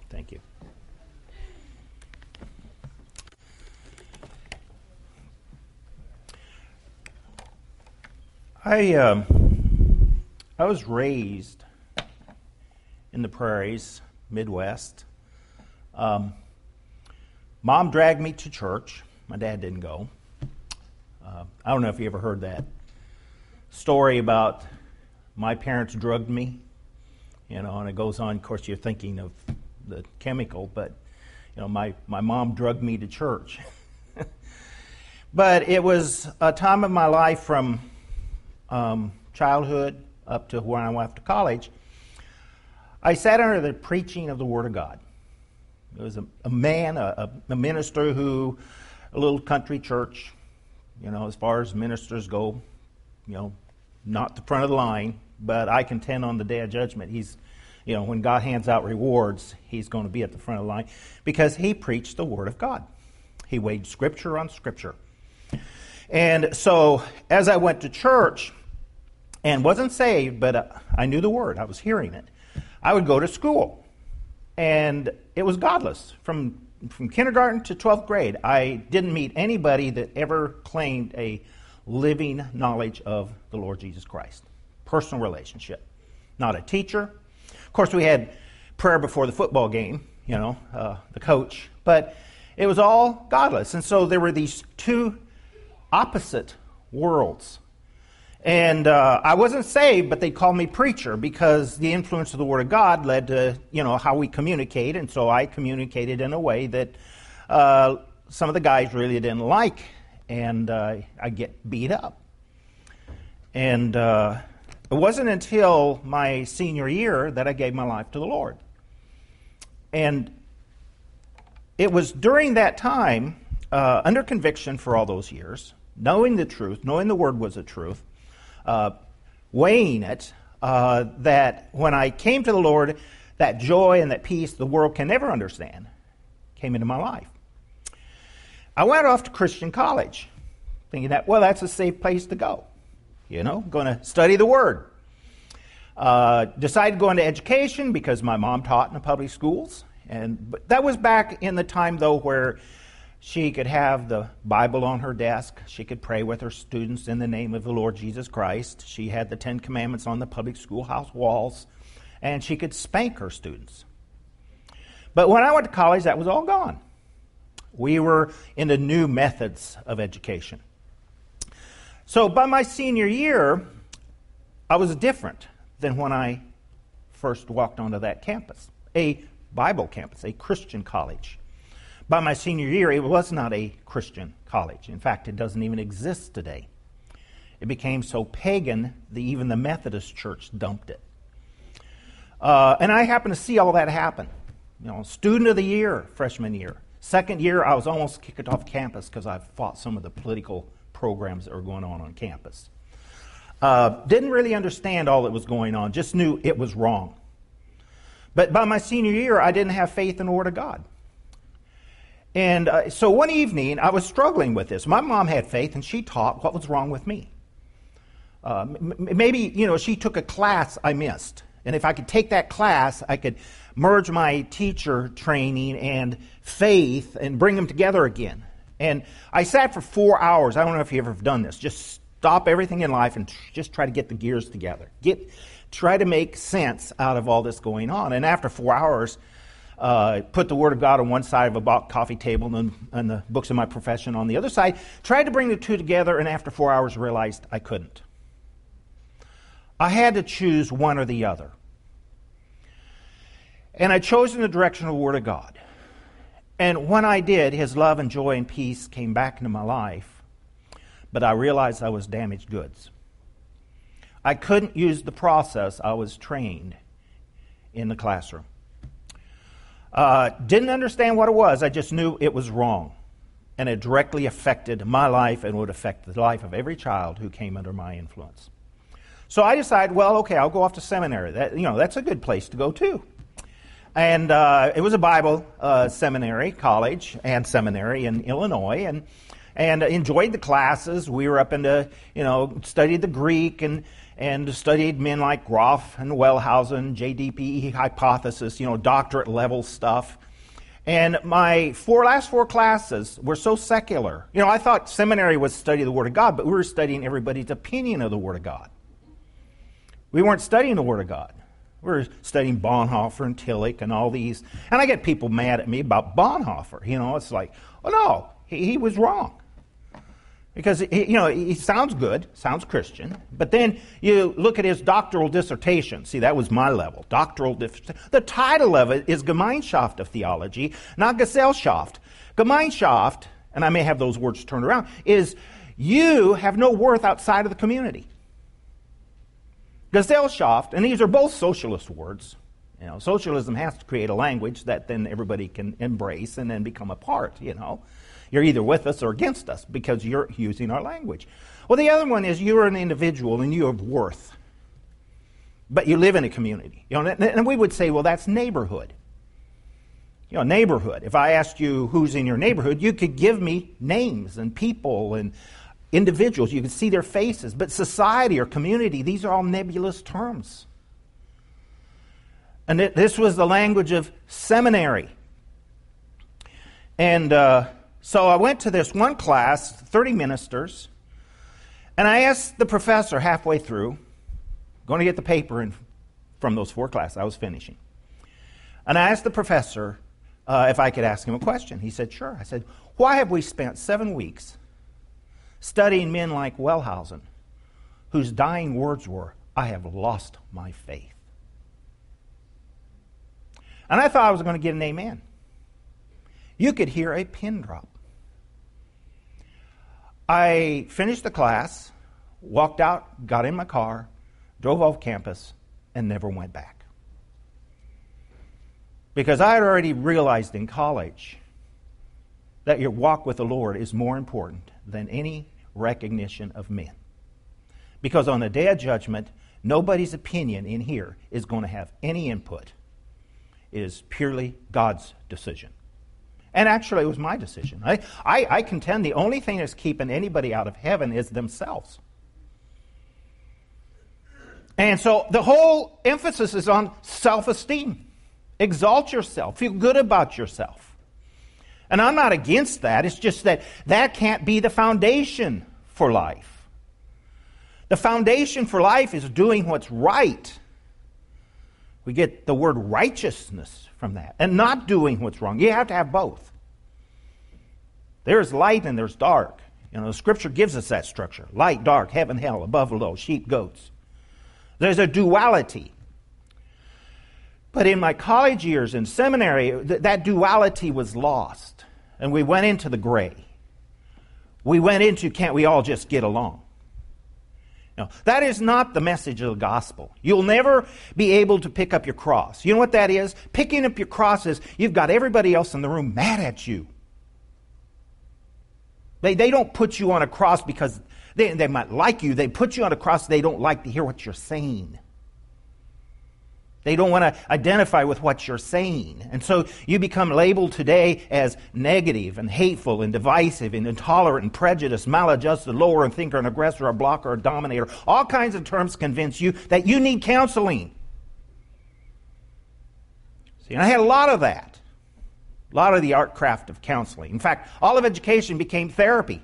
Thank you. I was raised in the prairies, Midwest. Mom dragged me to church. My dad didn't go. I don't know if you ever heard that story about my parents drugged me, and it goes on. Of course, you're thinking of the chemical, but my mom drugged me to church. But it was a time of my life from childhood up to when I went to college. I sat under the preaching of the Word of God. It was a man, a minister who, a little country church, as far as ministers go, not the front of the line, but I contend on the day of judgment, he's, when God hands out rewards, he's going to be at the front of the line because he preached the Word of God. He weighed Scripture on Scripture. And so as I went to church and wasn't saved, but I knew the Word, I was hearing it, I would go to school. And it was godless. From kindergarten to 12th grade, I didn't meet anybody that ever claimed a living knowledge of the Lord Jesus Christ. Personal relationship. Not a teacher. Of course, we had prayer before the football game, the coach. But it was all godless. And so there were these two opposite worlds. And I wasn't saved, but they called me preacher because the influence of the Word of God led to, how we communicate. And so I communicated in a way that some of the guys really didn't like. And I get beat up. And it wasn't until my senior year that I gave my life to the Lord. And it was during that time, under conviction for all those years, knowing the truth, knowing the Word was the truth, weighing it, that when I came to the Lord, that joy and that peace the world can never understand came into my life. I went off to Christian college, thinking that, that's a safe place to go. Going to study the Word. Decided to go into education because my mom taught in the public schools. But that was back in the time, though, where she could have the Bible on her desk. She could pray with her students in the name of the Lord Jesus Christ. She had the 10 Commandments on the public schoolhouse walls. And she could spank her students. But when I went to college, that was all gone. We were into new methods of education. So by my senior year, I was different than when I first walked onto that campus. A Bible campus, a Christian college. By my senior year, it was not a Christian college. In fact, it doesn't even exist today. It became so pagan that even the Methodist Church dumped it. And I happened to see all that happen. Student of the year, freshman year. Second year, I was almost kicked off campus because I fought some of the political programs that were going on campus. Didn't really understand all that was going on, just knew it was wrong. But by my senior year, I didn't have faith in the Word of God. And so one evening, I was struggling with this. My mom had faith, and she taught what was wrong with me. Maybe, she took a class I missed. And if I could take that class, I could merge my teacher training and faith and bring them together again. And I sat for 4 hours. I don't know if you've ever done this. Just stop everything in life and just try to get the gears together. Try to make sense out of all this going on. And after 4 hours, put the Word of God on one side of a coffee table and the books of my profession on the other side. Tried to bring the two together, and after 4 hours realized I couldn't. I had to choose one or the other. And I chose in the direction of the Word of God. And when I did, His love and joy and peace came back into my life. But I realized I was damaged goods. I couldn't use the process I was trained in the classroom. Didn't understand what it was. I just knew it was wrong. And it directly affected my life and would affect the life of every child who came under my influence. So I decided, I'll go off to seminary. That's a good place to go too. And it was a Bible seminary, college and seminary in Illinois, and enjoyed the classes. We were up into, studied the Greek and and studied men like Groff and Wellhausen, JDP hypothesis, doctorate level stuff. And my last four classes were so secular. I thought seminary was study the Word of God, but we were studying everybody's opinion of the Word of God. We weren't studying the Word of God. We were studying Bonhoeffer and Tillich and all these. And I get people mad at me about Bonhoeffer. It's like, oh no, he was wrong. Because, he sounds good, sounds Christian, but then you look at his doctoral dissertation. See, that was my level, doctoral dissertation. The title of it is Gemeinschaft of Theology, not Gesellschaft. Gemeinschaft, and I may have those words turned around, is you have no worth outside of the community. Gesellschaft, and these are both socialist words. Socialism has to create a language that then everybody can embrace and then become a part, You're either with us or against us because you're using our language. Well, the other one is you're an individual and you have worth. But you live in a community. And we would say, well, that's neighborhood. Neighborhood. If I asked you who's in your neighborhood, you could give me names and people and individuals. You could see their faces. But society or community, these are all nebulous terms. And this was the language of seminary. And so I went to this one class, 30 ministers, and I asked the professor halfway through, going to get the paper from those four classes I was finishing. And I asked the professor if I could ask him a question. He said, sure. I said, why have we spent 7 weeks studying men like Wellhausen, whose dying words were, I have lost my faith? And I thought I was going to get an amen. You could hear a pin drop. I finished the class, walked out, got in my car, drove off campus, and never went back. Because I had already realized in college that your walk with the Lord is more important than any recognition of men. Because on the day of judgment, nobody's opinion in here is going to have any input. It is purely God's decision. And actually, it was my decision. I contend the only thing that's keeping anybody out of heaven is themselves. And so the whole emphasis is on self-esteem. Exalt yourself. Feel good about yourself. And I'm not against that. It's just that can't be the foundation for life. The foundation for life is doing what's right. We get the word righteousness from that. And not doing what's wrong. You have to have both. There's light and there's dark. The Scripture gives us that structure. Light, dark, heaven, hell, above, below, sheep, goats. There's a duality. But in my college years in seminary, that duality was lost. And we went into the gray. We went into, can't we all just get along? No, that is not the message of the gospel. You'll never be able to pick up your cross. You know what that is? Picking up your cross is you've got everybody else in the room mad at you. They don't put you on a cross because they might like you. They put you on a cross, they don't like to hear what you're saying. They don't want to identify with what you're saying. And so you become labeled today as negative and hateful and divisive and intolerant and prejudiced, maladjusted, lower and thinker, an aggressor, a blocker, a dominator. All kinds of terms convince you that you need counseling. See, and I had a lot of that. A lot of the art craft of counseling. In fact, all of education became therapy.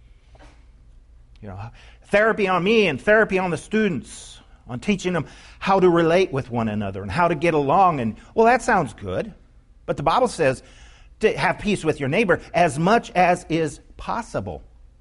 Therapy on me and therapy on the students, on teaching them how to relate with one another and how to get along. And, well, that sounds good. But the Bible says to have peace with your neighbor as much as is possible.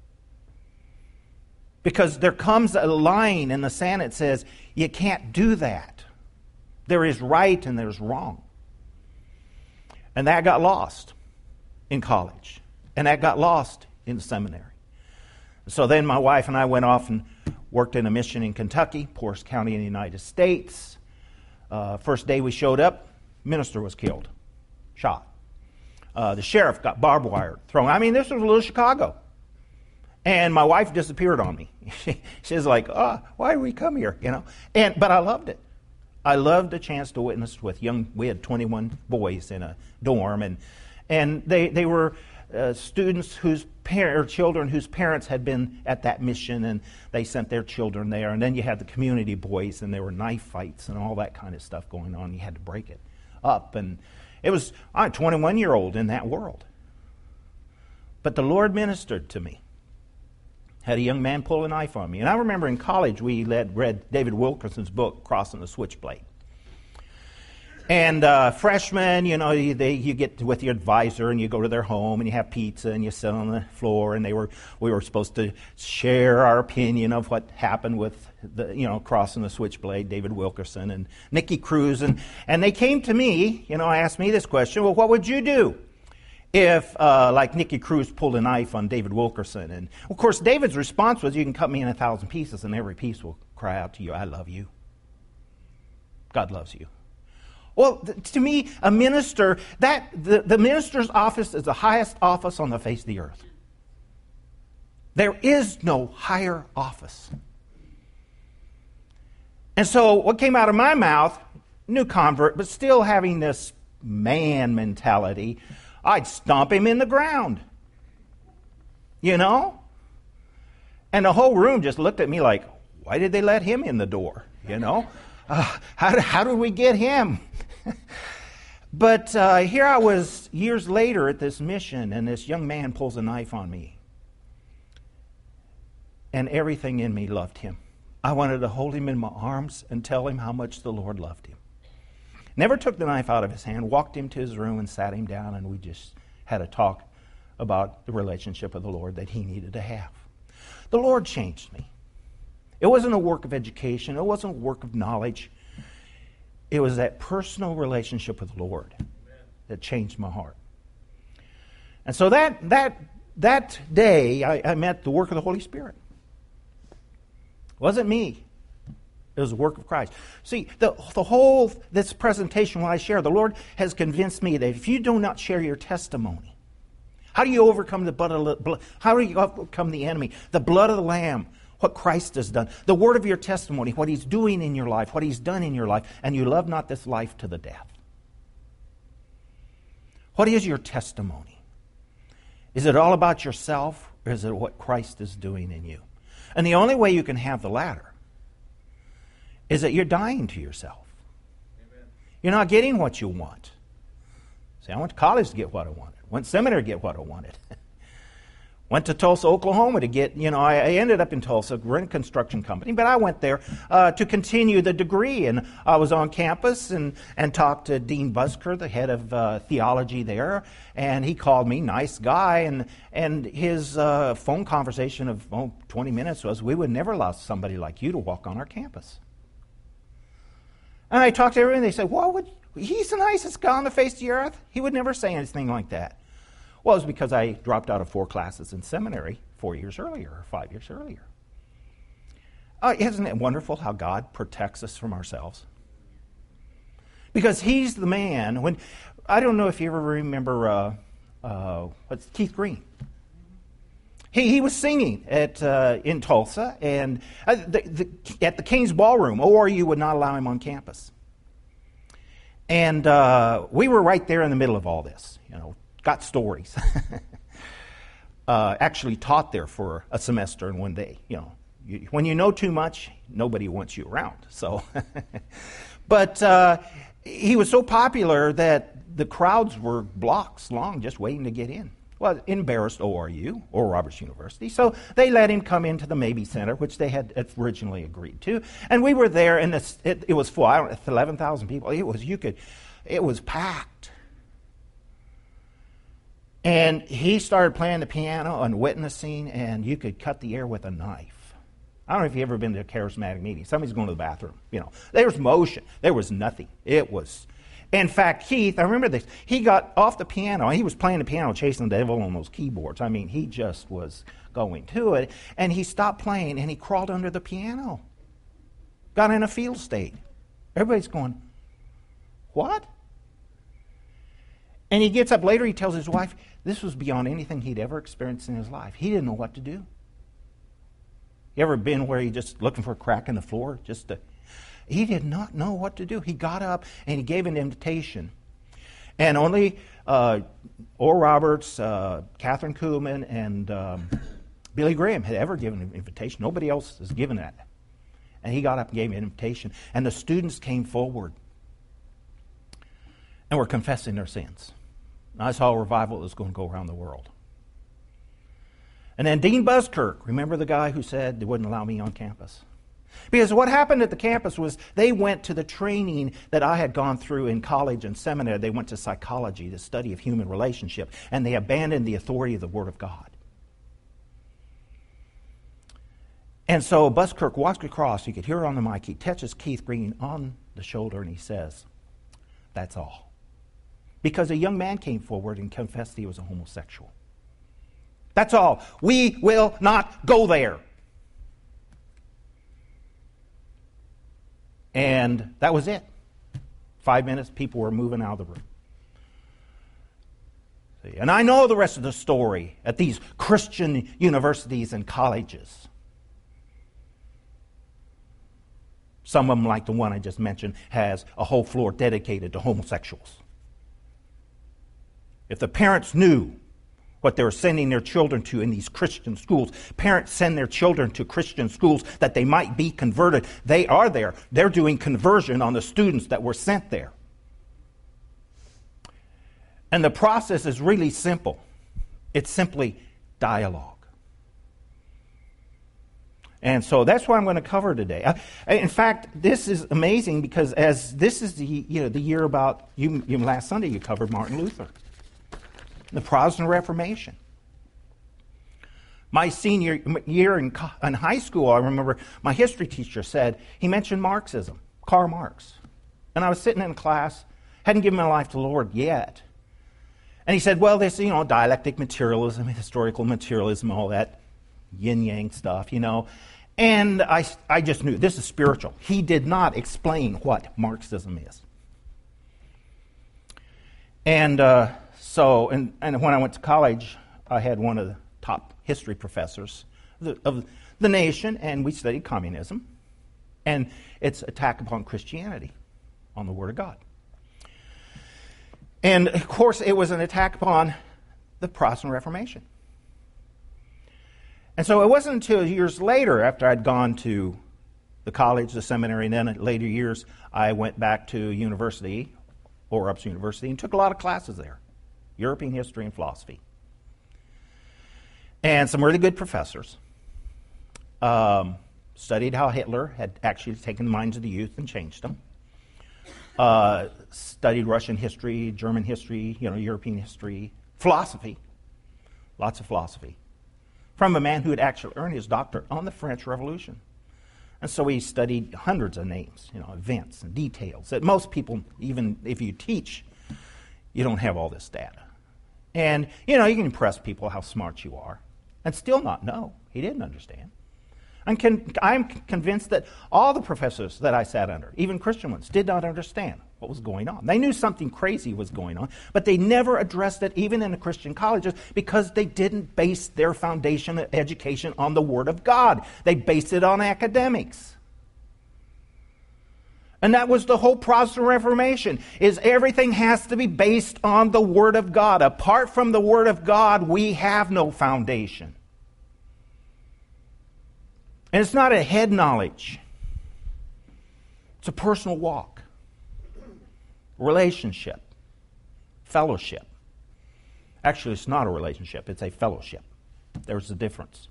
Because there comes a line in the sand that says, you can't do that. There is right and there's wrong. And that got lost in college. And that got lost in seminary. So then my wife and I went off and worked in a mission in Kentucky, poorest county in the United States. First day we showed up, minister was killed, shot. The sheriff got barbed wire thrown. I mean, this was little Chicago. And my wife disappeared on me. She's like, why did we come here? But I loved it. I loved the chance to witness with we had 21 boys in a dorm, and they were students or children whose parents had been at that mission, and they sent their children there. And then you had the community boys, and there were knife fights and all that kind of stuff going on. You had to break it up. And I'm a 21-year-old in that world. But the Lord ministered to me. Had a young man pull a knife on me. And I remember in college we read David Wilkerson's book, Crossing the Switchblade. And freshmen, you get with your advisor and you go to their home and you have pizza and you sit on the floor, and we were supposed to share our opinion of what happened with Crossing the Switchblade, David Wilkerson and Nicky Cruz, and they came to me, asked me this question: well, what would you do if like Nicky Cruz pulled a knife on David Wilkerson? And of course David's response was, you can cut me in 1,000 pieces and every piece will cry out to you, I love you. God loves you. Well, to me, a minister, the minister's office is the highest office on the face of the earth. There is no higher office. And so what came out of my mouth, new convert, but still having this man mentality, I'd stomp him in the ground. And the whole room just looked at me like, why did they let him in the door? How did we get him? But here I was years later at this mission, and this young man pulls a knife on me. And everything in me loved him. I wanted to hold him in my arms and tell him how much the Lord loved him. Never took the knife out of his hand, walked him to his room and sat him down, and we just had a talk about the relationship with the Lord that he needed to have. The Lord changed me. It wasn't a work of education. It wasn't a work of knowledge. It was that personal relationship with the Lord that changed my heart. And so that day, I met the work of the Holy Spirit. It wasn't me. It was the work of Christ. See, the whole, this presentation, when I share, the Lord has convinced me that if you do not share your testimony, how do you overcome how do you overcome the enemy? The blood of the Lamb, what Christ has done, the word of your testimony, what He's doing in your life, what He's done in your life, and you love not this life to the death. What is your testimony? Is it all about yourself, or is it what Christ is doing in you? And the only way you can have the latter is that you're dying to yourself. Amen. You're not getting what you want. See, I went to college to get what I wanted. Went to seminary to get what I wanted. Went to Tulsa, Oklahoma to get, I ended up in Tulsa, we're in a construction company, but I went there to continue the degree. And I was on campus and talked to Dean Busker, the head of theology there, and he called me, nice guy, and his phone conversation of 20 minutes was, we would never allow somebody like you to walk on our campus. And I talked to everyone, and they said, he's the nicest guy on the face of the earth. He would never say anything like that. Well, it was because I dropped out of 4 classes in seminary 4 years earlier, or 5 years earlier. Isn't it wonderful how God protects us from ourselves? Because He's the man. I don't know if you ever remember Keith Green. He was singing in Tulsa, and at the King's Ballroom. ORU would not allow him on campus. And we were right there in the middle of all this, got stories. Actually taught there for a semester in one day. When you know too much, nobody wants you around. So, but he was so popular that the crowds were blocks long just waiting to get in. Well, embarrassed ORU, or Roberts University, so they let him come into the Mabee Center, which they had originally agreed to. And we were there, and it was full. 11,000 people. It was packed. And he started playing the piano and witnessing, and you could cut the air with a knife. I don't know if you've ever been to a charismatic meeting. Somebody's going to the bathroom. There was motion. There was nothing. It was. In fact, Keith, I remember this. He got off the piano. He was playing the piano, chasing the devil on those keyboards. I mean, he just was going to it. And he stopped playing, and he crawled under the piano. Got in a field state. Everybody's going, what? And he gets up later, he tells his wife, this was beyond anything he'd ever experienced in his life. He didn't know what to do. You ever been where you're just looking for a crack in the floor? He did not know what to do. He got up and he gave an invitation. And only Oral Roberts, Catherine Kuhlman, and Billy Graham had ever given an invitation. Nobody else has given that. And he got up and gave me an invitation. And the students came forward and were confessing their sins. And I saw a revival that was going to go around the world. And then Dean Buskirk, remember the guy who said they wouldn't allow me on campus? Because what happened at the campus was they went to the training that I had gone through in college and seminary. They went to psychology, the study of human relationship, and they abandoned the authority of the Word of God. And so Buskirk walks across, you could hear it on the mic, he touches Keith Green on the shoulder and he says, "That's all." Because a young man came forward and confessed he was a homosexual. That's all. We will not go there. And that was it. 5 minutes, people were moving out of the room. See, and I know the rest of the story at these Christian universities and colleges. Some of them, like the one I just mentioned, has a whole floor dedicated to homosexuals. If the parents knew what they were sending their children to in these Christian schools, parents send their children to Christian schools that they might be converted. They are there. They're doing conversion on the students that were sent there. And the process is really simple. It's simply dialogue. And so that's what I'm going to cover today. In fact, this is amazing because as this is the year about you last Sunday you covered Martin Luther, the Protestant Reformation. My senior year in high school, I remember my history teacher said he mentioned Marxism, Karl Marx, and I was sitting in class, hadn't given my life to the Lord yet, and he said, "Well, this dialectic materialism, historical materialism, all that yin-yang stuff, And I just knew, this is spiritual. He did not explain what Marxism is. And so when I went to college, I had one of the top history professors of the nation, and we studied communism and its attack upon Christianity, on the Word of God. And, of course, it was an attack upon the Protestant Reformation. And so it wasn't until years later, after I'd gone to the college, the seminary, and then in later years, I went back to university, Oral Roberts University, and took a lot of classes there, European history and philosophy. And some really good professors. Studied how Hitler had actually taken the minds of the youth and changed them. Studied Russian history, German history, European history, philosophy, lots of philosophy, from a man who had actually earned his doctorate on the French Revolution. And so he studied hundreds of names, events and details that most people, even if you teach, you don't have all this data. And, you can impress people how smart you are and still not know. He didn't understand. I'm convinced that all the professors that I sat under, even Christian ones, did not understand what was going on. They knew something crazy was going on, but they never addressed it, even in the Christian colleges, because they didn't base their foundation of education on the Word of God. They based it on academics. And that was the whole Protestant Reformation, is everything has to be based on the Word of God. Apart from the Word of God, we have no foundation. And it's not a head knowledge. It's a personal walk, relationship, fellowship. Actually, it's not a relationship, it's a fellowship. There's a difference.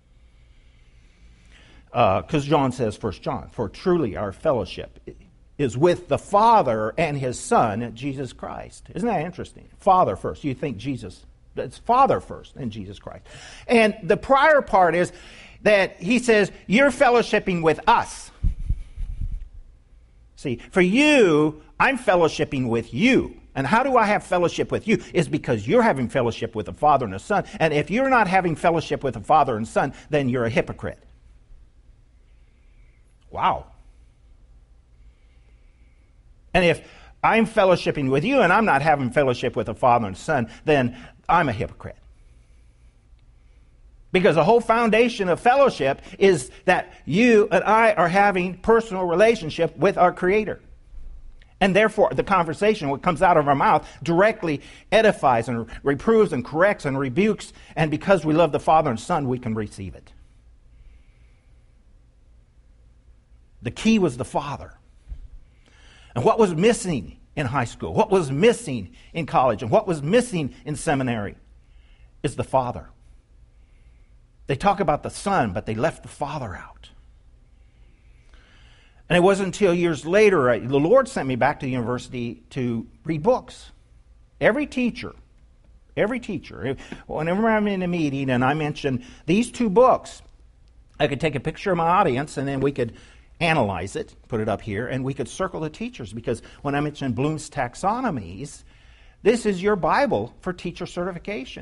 Because John says, 1 John, "For truly our fellowship is with the Father and His Son, Jesus Christ." Isn't that interesting? Father first. You think Jesus, it's Father first and Jesus Christ. And the prior part is that he says, you're fellowshipping with us. See, for you, I'm fellowshipping with you. And how do I have fellowship with you? Is because you're having fellowship with the Father and the Son. And if you're not having fellowship with the Father and Son, then you're a hypocrite. Wow. And if I'm fellowshipping with you and I'm not having fellowship with the Father and Son, then I'm a hypocrite. Because the whole foundation of fellowship is that you and I are having personal relationship with our Creator. And therefore, the conversation, what comes out of our mouth, directly edifies and reproves and corrects and rebukes. And because we love the Father and Son, we can receive it. The key was the Father. And what was missing in high school, what was missing in college, and what was missing in seminary is the Father. They talk about the Son, but they left the Father out. And it wasn't until years later, the Lord sent me back to the university to read books. Every teacher, whenever I'm in a meeting and I mention these two books, I could take a picture of my audience and then we could analyze it, put it up here, and we could circle the teachers. Because when I mention Bloom's taxonomies, this is your Bible for teacher certification.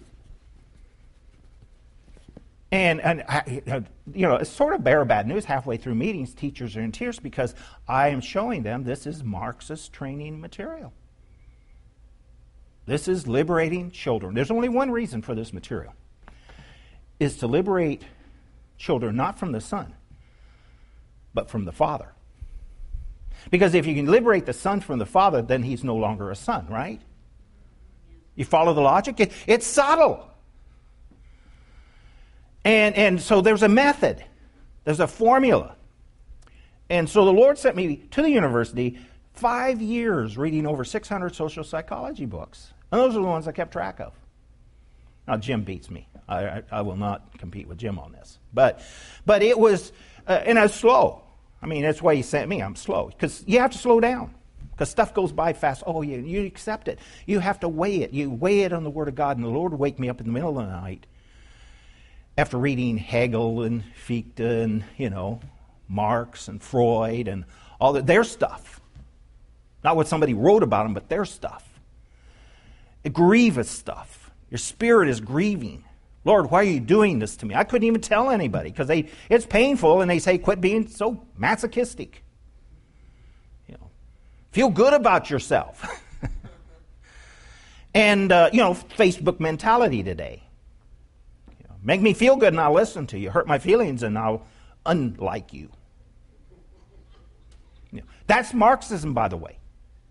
And it's sort of bear bad news. Halfway through meetings, teachers are in tears because I am showing them this is Marxist training material. This is liberating children. There's only one reason for this material, is to liberate children not from the Son, but from the Father. Because if you can liberate the Son from the Father, then he's no longer a son, right? You follow the logic? It's subtle. And so there's a method. There's a formula. And so the Lord sent me to the university 5 years reading over 600 social psychology books. And those are the ones I kept track of. Now, Jim beats me. I will not compete with Jim on this. But it was, and I was slow. I mean, that's why he sent me. I'm slow. Because you have to slow down. Because stuff goes by fast. Oh, you accept it. You have to weigh it. You weigh it on the Word of God. And the Lord would wake me up in the middle of the night after reading Hegel and Fichte and, Marx and Freud and all their stuff. Not what somebody wrote about them, but their stuff. Grievous stuff. Your spirit is grieving. Lord, why are you doing this to me? I couldn't even tell anybody because it's painful, and they say, quit being so masochistic. Feel good about yourself. And, Facebook mentality today. Make me feel good and I'll listen to you. Hurt my feelings and I'll unlike you. That's Marxism, by the way.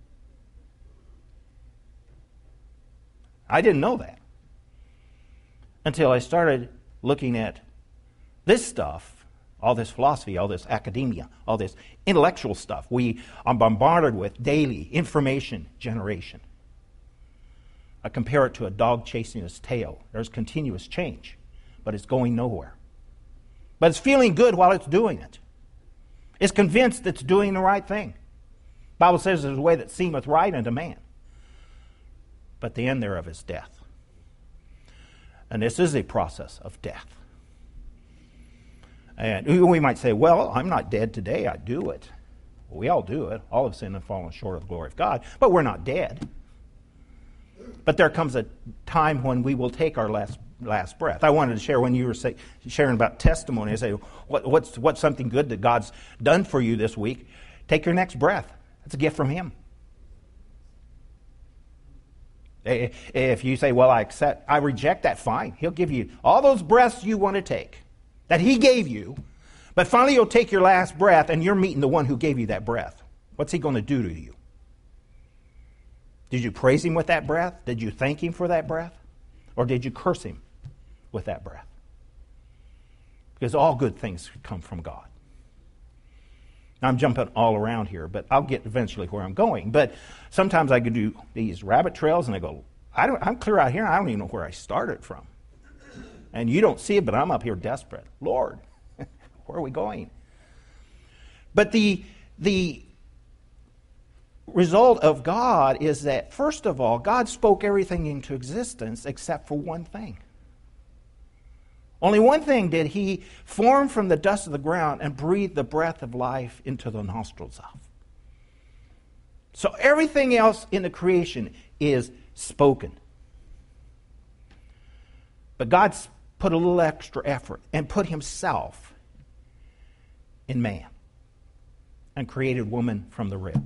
I didn't know that until I started looking at this stuff, all this philosophy, all this academia, all this intellectual stuff we are bombarded with daily, information generation. I compare it to a dog chasing its tail. There's continuous change, but it's going nowhere. But it's feeling good while it's doing it. It's convinced it's doing the right thing. The Bible says there's a way that seemeth right unto man, but the end thereof is death. And this is a process of death. And we might say, well, I'm not dead today, I do it. Well, we all do it. All have sinned and fallen short of the glory of God, but we're not dead. But there comes a time when we will take our last breath. I wanted to share when you were sharing about testimony. I say, what's something good that God's done for you this week? Take your next breath. That's a gift from Him. If you say, well, I reject that, fine. He'll give you all those breaths you want to take that He gave you, but finally you'll take your last breath and you're meeting the one who gave you that breath. What's He going to do to you? Did you praise Him with that breath? Did you thank Him for that breath? Or did you curse Him with that breath? Because all good things come from God. Now, I'm jumping all around here, but I'll get eventually where I'm going. But sometimes I could do these rabbit trails and I go, I'm clear out here, I don't even know where I started from. And you don't see it, but I'm up here desperate. Lord, where are we going? But the result of God is that, first of all, God spoke everything into existence except for one thing. Only one thing did He form from the dust of the ground and breathe the breath of life into the nostrils of. So everything else in the creation is spoken. But God put a little extra effort and put Himself in man and created woman from the rib.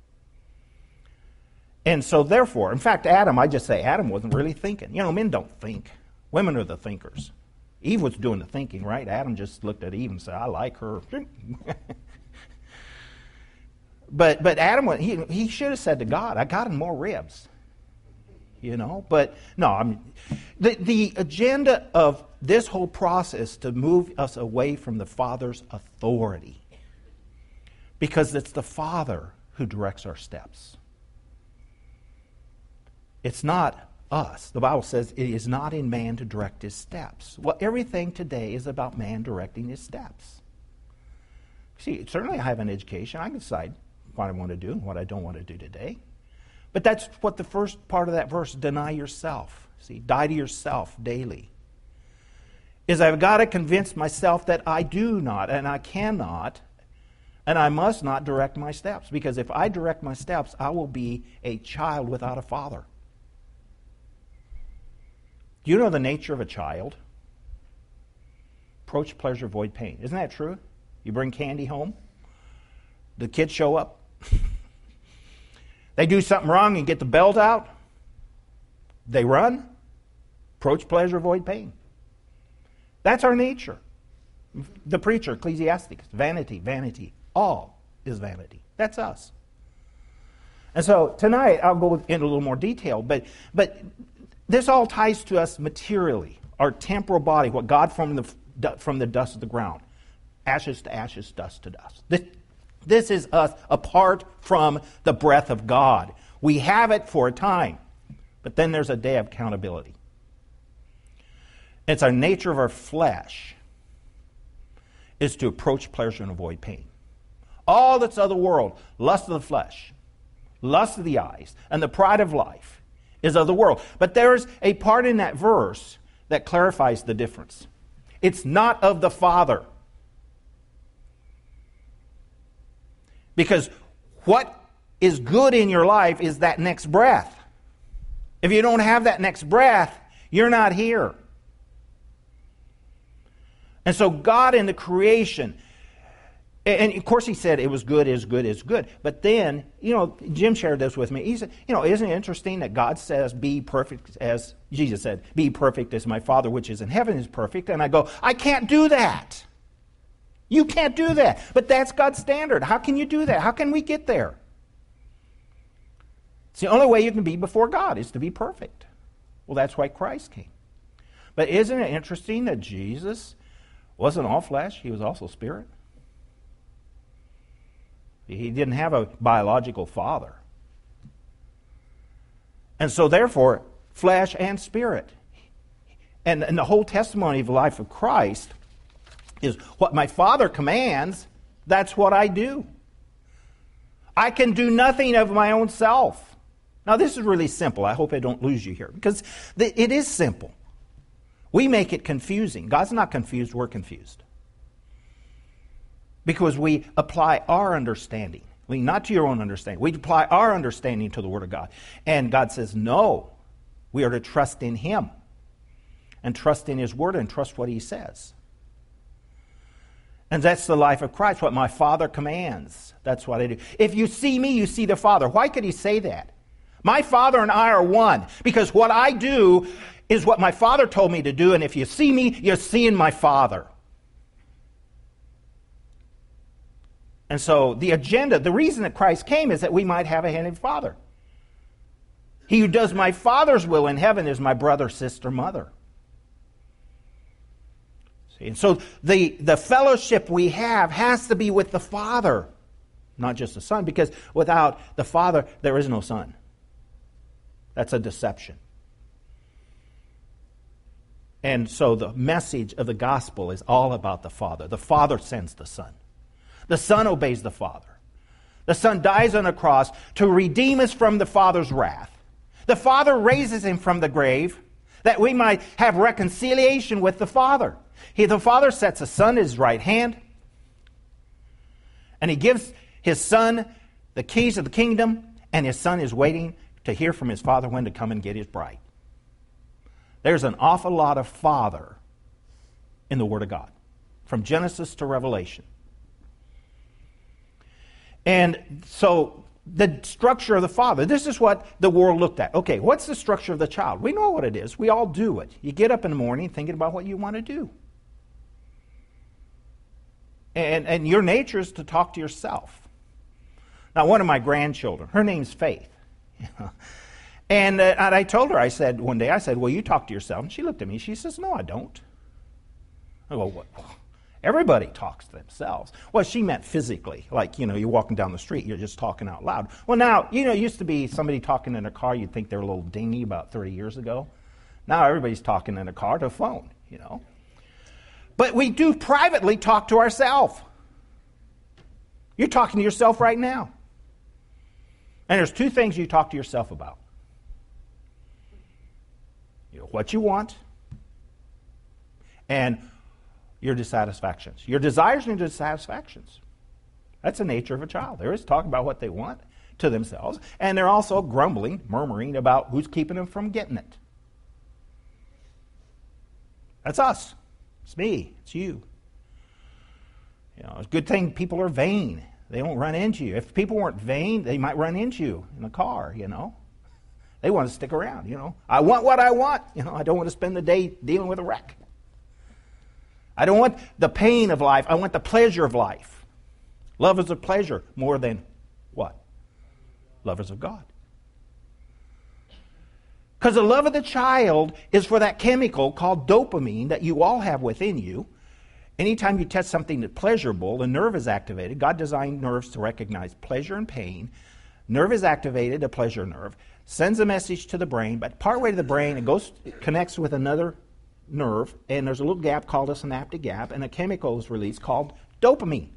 And so therefore, in fact, I just say Adam wasn't really thinking. Men don't think. Women are the thinkers. Eve was doing the thinking, right? Adam just looked at Eve and said, I like her. But Adam, he should have said to God, I got him more ribs. But no, the agenda of this whole process to move us away from the Father's authority. Because it's the Father who directs our steps. It's not us. The Bible says it is not in man to direct his steps. Well, everything today is about man directing his steps. See, certainly I have an education. I can decide what I want to do and what I don't want to do today. But that's what the first part of that verse, deny yourself. See, die to yourself daily. Is I've got to convince myself that I do not and I cannot and I must not direct my steps. Because if I direct my steps, I will be a child without a father. Do you know the nature of a child? Approach pleasure, avoid pain. Isn't that true? You bring candy home, the kids show up, they do something wrong and get the belt out, they run, approach pleasure, avoid pain. That's our nature. The preacher, Ecclesiastes, vanity, vanity, all is vanity. That's us. And so tonight I'll go into a little more detail, but this all ties to us materially, our temporal body, what God formed from the dust of the ground. Ashes to ashes, dust to dust. This is us apart from the breath of God. We have it for a time, but then there's a day of accountability. It's our nature of our flesh is to approach pleasure and avoid pain. All that's of the world, lust of the flesh, lust of the eyes, and the pride of life is of the world. But there's a part in that verse that clarifies the difference. It's not of the Father. Because what is good in your life is that next breath. If you don't have that next breath, you're not here. And so God in the creation, and of course he said it was good, is good, is good. But then, Jim shared this with me. He said, isn't it interesting that God says, be perfect as, Jesus said, be perfect as my Father which is in heaven is perfect. And I go, I can't do that. You can't do that. But that's God's standard. How can you do that? How can we get there? It's the only way you can be before God is to be perfect. Well, that's why Christ came. But isn't it interesting that Jesus wasn't all flesh? He was also spirit. He didn't have a biological father. And so therefore, flesh and spirit. And the whole testimony of the life of Christ is what my Father commands, that's what I do. I can do nothing of my own self. Now this is really simple. I hope I don't lose you here, because it is simple. We make it confusing. God's not confused, we're confused. Because we apply our understanding. Not to your own understanding. We apply our understanding to the Word of God. And God says, no, we are to trust in Him. And trust in His Word and trust what He says. And that's the life of Christ, what my Father commands. That's what I do. If you see me, you see the Father. Why could He say that? My Father and I are one. Because what I do is what my Father told me to do. And if you see me, you're seeing my Father. And so the agenda, the reason that Christ came is that we might have a Heavenly Father. He who does my Father's will in heaven is my brother, sister, mother. See? And so the fellowship we have has to be with the Father, not just the Son, because without the Father, there is no Son. That's a deception. And so the message of the gospel is all about the Father. The Father sends the Son. The Son obeys the Father. The Son dies on a cross to redeem us from the Father's wrath. The Father raises Him from the grave that we might have reconciliation with the Father. The Father sets the Son at His right hand, and He gives His Son the keys of the kingdom, and His Son is waiting to hear from His Father when to come and get His bride. There's an awful lot of Father in the Word of God, from Genesis to Revelation. And so the structure of the Father, this is what the world looked at. Okay, what's the structure of the child? We know what it is. We all do it. You get up in the morning thinking about what you want to do. And your nature is to talk to yourself. Now, one of my grandchildren, her name's Faith. And I told her, one day, well, you talk to yourself. And she looked at me. She says, no, I don't. I go, what? Everybody talks to themselves. Well, she meant physically. Like, you're walking down the street, you're just talking out loud. Well, now, it used to be somebody talking in a car, you'd think they were a little dingy about 30 years ago. Now everybody's talking in a car to a phone, But we do privately talk to ourselves. You're talking to yourself right now. And there's two things you talk to yourself about. What you want and your dissatisfactions. Your desires and your dissatisfactions. That's the nature of a child. They're just talking about what they want to themselves, and they're also grumbling, murmuring about who's keeping them from getting it. That's us. It's me. It's you. It's a good thing people are vain. They don't run into you. If people weren't vain, they might run into you in a car, They want to stick around, I want what I want. I don't want to spend the day dealing with a wreck. I don't want the pain of life. I want the pleasure of life. Love is a pleasure more than what? Lovers of God. Because the love of the child is for that chemical called dopamine that you all have within you. Anytime you touch something that's pleasurable, the nerve is activated. God designed nerves to recognize pleasure and pain. Nerve is activated, a pleasure nerve, sends a message to the brain, but partway to the brain, it connects with another nerve, and there's a little gap called a synaptic gap, and a chemical is released called dopamine.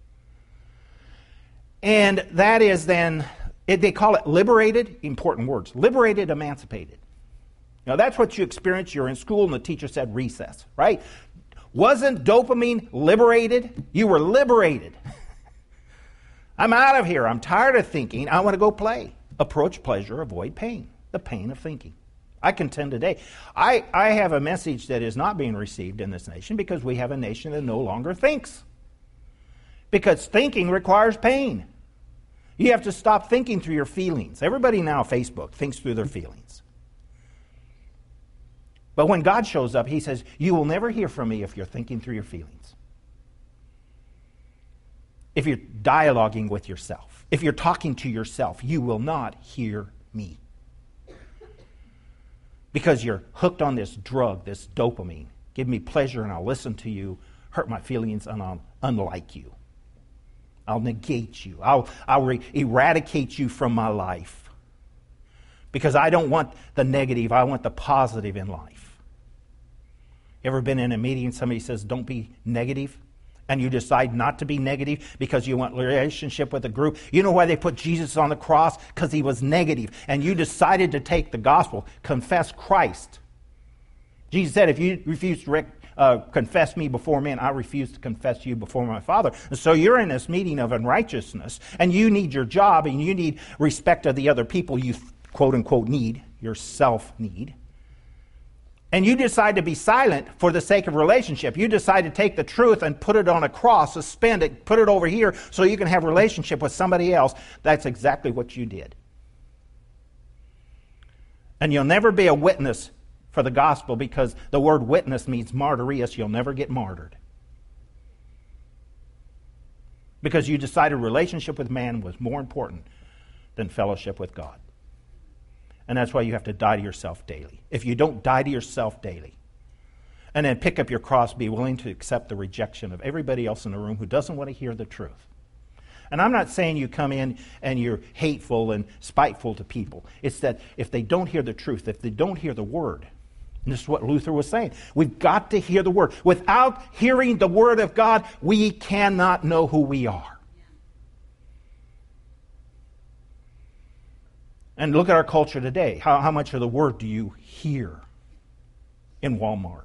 And that is then, they call it liberated, important words, liberated, emancipated. Now that's what you experience. You're in school and the teacher said recess, right? Wasn't dopamine liberated? You were liberated. I'm out of here. I'm tired of thinking. I want to go play. Approach pleasure, avoid pain. The pain of thinking. I contend today. I have a message that is not being received in this nation because we have a nation that no longer thinks. Because thinking requires pain. You have to stop thinking through your feelings. Everybody now on Facebook thinks through their feelings. But when God shows up, he says, you will never hear from me if you're thinking through your feelings. If you're dialoguing with yourself. If you're talking to yourself, you will not hear me. Because you're hooked on this drug, this dopamine. Give me pleasure and I'll listen to you. Hurt my feelings and I'll unlike you. I'll negate you. I'll eradicate you from my life. Because I don't want the negative. I want the positive in life. You ever been in a meeting and somebody says, don't be negative? And you decide not to be negative because you want a relationship with a group. You know why they put Jesus on the cross? Because he was negative. And you decided to take the gospel, confess Christ. Jesus said, if you refuse to confess me before men, I refuse to confess you before my Father. And so you're in this meeting of unrighteousness, and you need your job, and you need respect of the other people you quote-unquote need, your self-need. And you decide to be silent for the sake of relationship. You decide to take the truth and put it on a cross, suspend it, put it over here so you can have a relationship with somebody else. That's exactly what you did. And you'll never be a witness for the gospel because the word witness means martyrius. You'll never get martyred. Because you decided relationship with man was more important than fellowship with God. And that's why you have to die to yourself daily. If you don't die to yourself daily, and then pick up your cross, be willing to accept the rejection of everybody else in the room who doesn't want to hear the truth. And I'm not saying you come in and you're hateful and spiteful to people. It's that if they don't hear the truth, if they don't hear the word, and this is what Luther was saying, we've got to hear the word. Without hearing the word of God, we cannot know who we are. And look at our culture today. How much of the word do you hear in Walmart?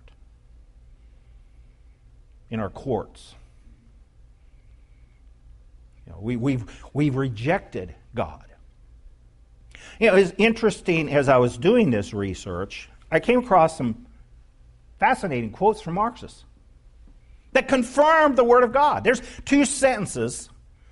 In our courts? We've rejected God. It's interesting, as I was doing this research, I came across some fascinating quotes from Marxists that confirmed the Word of God. There's two sentences.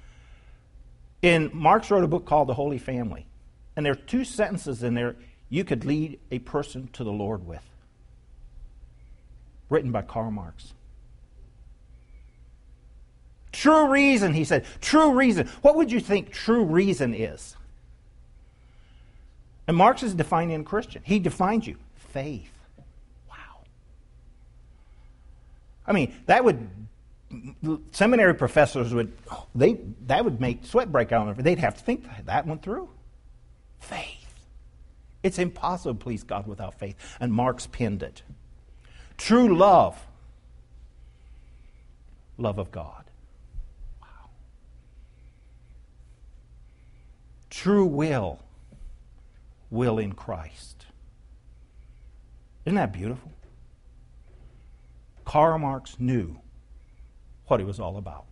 Marx wrote a book called The Holy Family. And there are two sentences in there you could lead a person to the Lord with. Written by Karl Marx. True reason, he said. True reason. What would you think true reason is? And Marx is defining a Christian. He defines you. Faith. Wow. I mean, that would, seminary professors would, that would make sweat break out on them. They'd have to think that one through. Faith. It's impossible to please God without faith. And Marx penned it. True love. Love of God. Wow. True will. Will in Christ. Isn't that beautiful? Karl Marx knew what it was all about.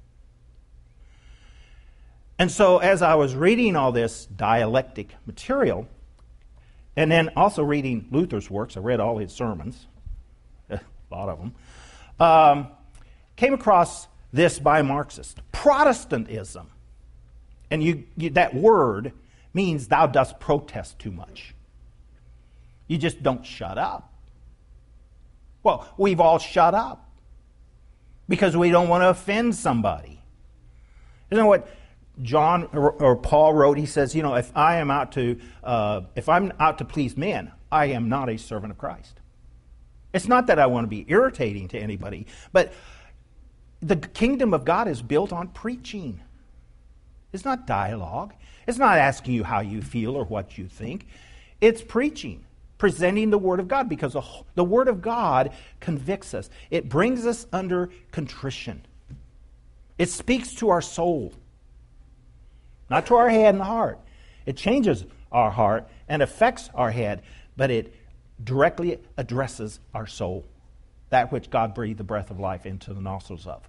And so as I was reading all this dialectic material, and then also reading Luther's works, I read all his sermons, a lot of them, came across this by a Marxist. Protestantism. And you that word means thou dost protest too much. You just don't shut up. Well, we've all shut up because we don't want to offend somebody. You know what John or Paul wrote? He says, you know, if I'm out to please men, I am not a servant of Christ. It's not that I want to be irritating to anybody, but the kingdom of God is built on preaching. It's not dialogue. It's not asking you how you feel or what you think. It's preaching, presenting the Word of God, because the Word of God convicts us. It brings us under contrition. It speaks to our soul, not to our head and the heart. It changes our heart and affects our head, but it directly addresses our soul, that which God breathed the breath of life into the nostrils of.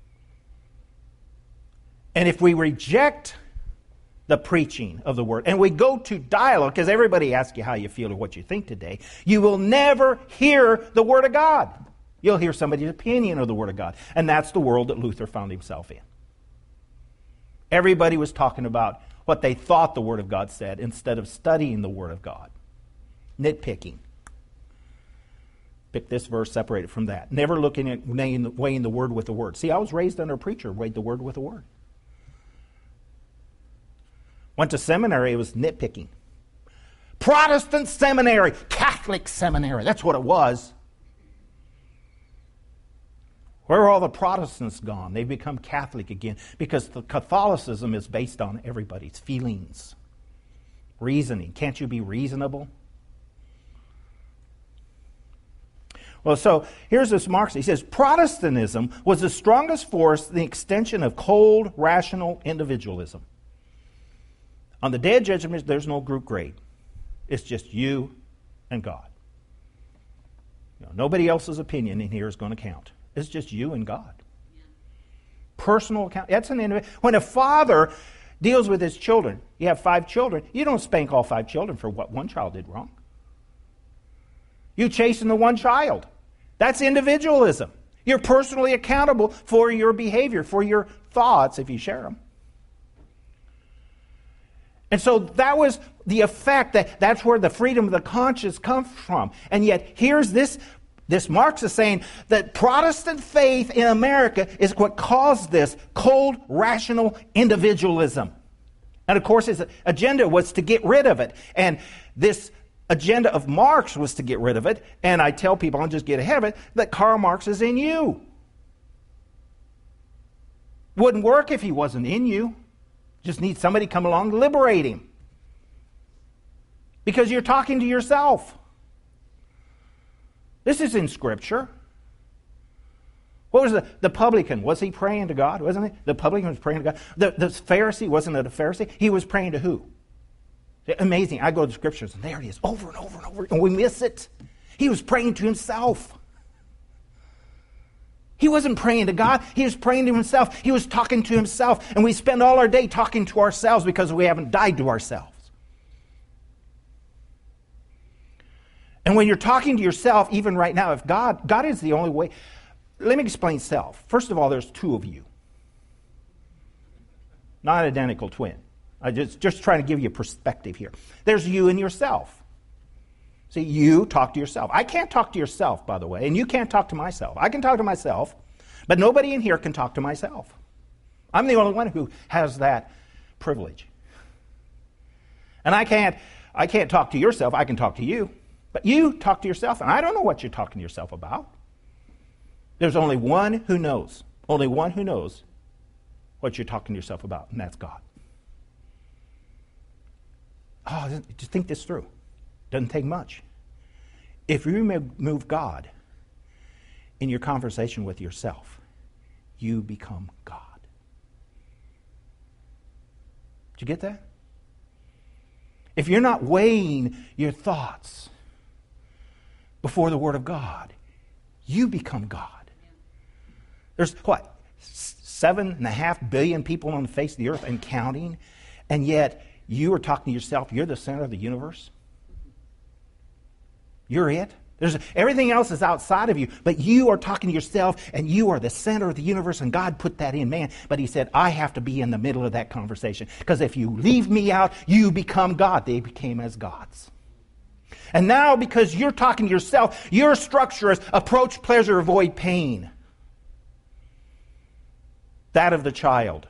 And if we reject the preaching of the Word, and we go to dialogue, because everybody asks you how you feel or what you think today, you will never hear the Word of God. You'll hear somebody's opinion of the Word of God. And that's the world that Luther found himself in. Everybody was talking about what they thought the Word of God said instead of studying the Word of God. Nitpicking. Pick this verse, separate it from that. Never looking at weighing the Word with the Word. See, I was raised under a preacher, weighed the Word with the Word. Went to seminary, it was nitpicking. Protestant seminary, Catholic seminary, that's what it was. Where are all the Protestants gone? They've become Catholic again because the Catholicism is based on everybody's feelings, reasoning. Can't you be reasonable? Well, so here's this Marx. He says, Protestantism was the strongest force in the extension of cold, rational individualism. On the day of judgment, there's no group grade. It's just you and God. You know, nobody else's opinion in here is going to count. It's just you and God. Yeah. Personal account. That's an individual. When a father deals with his children, you have 5 children, you don't spank all 5 children for what one child did wrong. You chasten the one child. That's individualism. You're personally accountable for your behavior, for your thoughts, if you share them. And so that was the effect, that's where the freedom of the conscience comes from. And yet here's this Marx is saying that Protestant faith in America is what caused this cold, rational individualism. And of course his agenda was to get rid of it. And this agenda of Marx was to get rid of it. And I tell people, I'll just get ahead of it, that Karl Marx is in you. Wouldn't work if he wasn't in you. Just need somebody to come along to liberate him. Because you're talking to yourself. This is in Scripture. What was the publican? Was he praying to God? Wasn't he? The publican was praying to God. The Pharisee, wasn't it a Pharisee? He was praying to who? Amazing. I go to the Scriptures and there it is, over and over and over, and we miss it. He was praying to himself. He wasn't praying to God. He was praying to himself. He was talking to himself. And we spend all our day talking to ourselves because we haven't died to ourselves. And when you're talking to yourself, even right now, if God is the only way. Let me explain self. First of all, there's 2 of you. Not identical twin. I just trying to give you a perspective here. There's you and yourself. See, you talk to yourself. I can't talk to yourself, by the way, and you can't talk to myself. I can talk to myself, but nobody in here can talk to myself. I'm the only one who has that privilege. And I can't talk to yourself. I can talk to you. But you talk to yourself, and I don't know what you're talking to yourself about. There's only one who knows. Only one who knows what you're talking to yourself about, and that's God. Oh, just think this through. Doesn't take much. If you remove God in your conversation with yourself, you become God. Did you get that? If you're not weighing your thoughts before the Word of God, you become God. There's, 7.5 billion people on the face of the earth and counting, and yet you are talking to yourself, you're the center of the universe. You're it. Everything else is outside of you, but you are talking to yourself, and you are the center of the universe, and God put that in man. But he said, I have to be in the middle of that conversation, because if you leave me out, you become God. They became as gods. And now, because you're talking to yourself, your structure is approach pleasure, avoid pain. That of the child.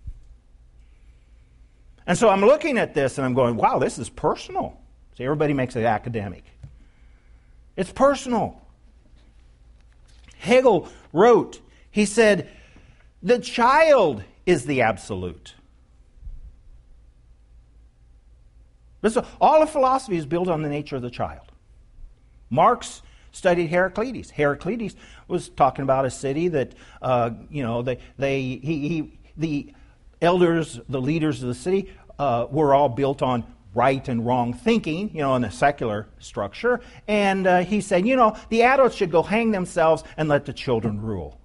And so I'm looking at this, and I'm going, wow, this is personal. See, everybody makes it academic. It's personal. Hegel wrote, he said, the child is the absolute. All of philosophy is built on the nature of the child. Marx studied Heraclitus. Heraclitus was talking about a city that, the elders, the leaders of the city, were all built on right and wrong thinking, in a secular structure. And he said, the adults should go hang themselves and let the children rule.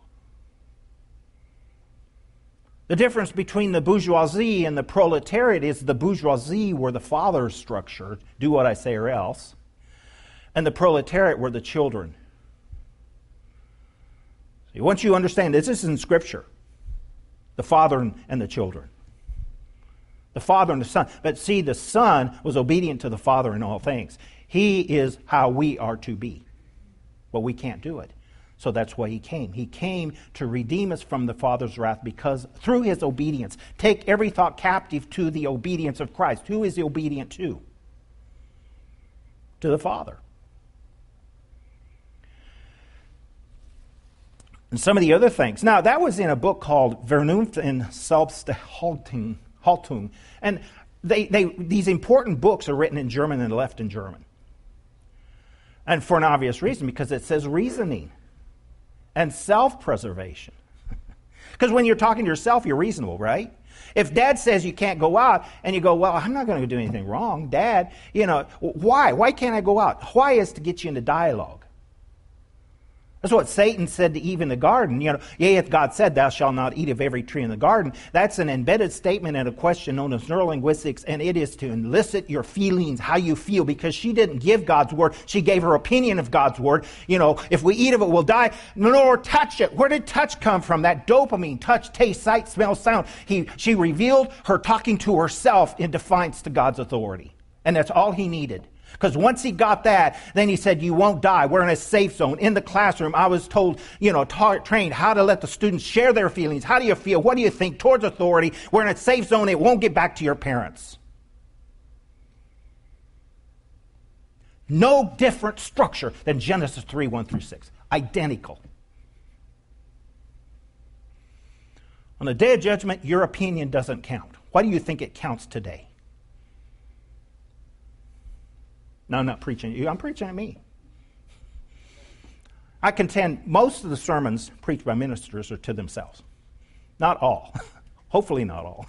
The difference between the bourgeoisie and the proletariat is the bourgeoisie were the father's structure, do what I say or else, and the proletariat were the children. See, once you understand this is in Scripture, the father and the children. The father and the son. But see, the son was obedient to the father in all things. He is how we are to be. But we can't do it. So that's why he came. He came to redeem us from the Father's wrath because through his obedience, take every thought captive to the obedience of Christ. Who is he obedient to? To the Father. And some of the other things. Now, that was in a book called Vernunft und Selbsterhaltung. And these important books are written in German and left in German. And for an obvious reason, because it says reasoning and self-preservation. Because when you're talking to yourself, you're reasonable, right? If Dad says you can't go out, and you go, well, I'm not going to do anything wrong. Dad, why? Why can't I go out? Why is to get you into dialogue. That's what Satan said to Eve in the garden. Yea, if God said, thou shalt not eat of every tree in the garden. That's an embedded statement and a question known as neurolinguistics, and it is to elicit your feelings, how you feel, because she didn't give God's word. She gave her opinion of God's word. If we eat of it, we'll die. Nor touch it. Where did touch come from? That dopamine, touch, taste, sight, smell, sound. She revealed her talking to herself in defiance to God's authority. And that's all he needed. Because once he got that, then he said, you won't die. We're in a safe zone. In the classroom, I was told, trained how to let the students share their feelings. How do you feel? What do you think towards authority? We're in a safe zone. It won't get back to your parents. No different structure than Genesis 3, 1 through 6. Identical. On the day of judgment, your opinion doesn't count. Why do you think it counts today? No, I'm not preaching at you. I'm preaching at me. I contend most of the sermons preached by ministers are to themselves. Not all. Hopefully not all.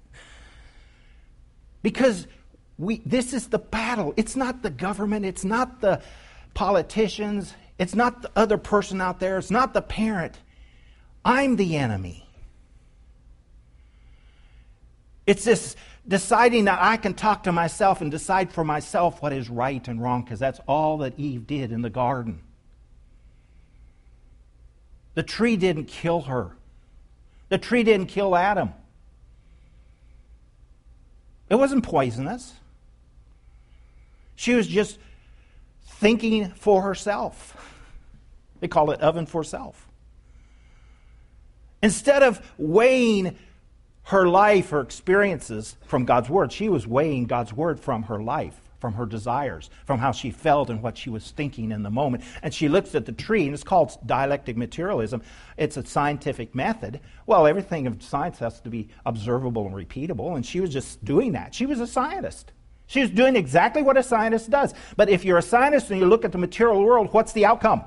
Because this is the battle. It's not the government. It's not the politicians. It's not the other person out there. It's not the parent. I'm the enemy. It's this deciding that I can talk to myself and decide for myself what is right and wrong, because that's all that Eve did in the garden. The tree didn't kill her. The tree didn't kill Adam. It wasn't poisonous. She was just thinking for herself. They call it oven for self. Instead of weighing her life, her experiences from God's Word. She was weighing God's Word from her life, from her desires, from how she felt and what she was thinking in the moment. And she looks at the tree, and it's called dialectic materialism. It's a scientific method. Well, everything of science has to be observable and repeatable, and she was just doing that. She was a scientist. She was doing exactly what a scientist does. But if you're a scientist and you look at the material world, what's the outcome?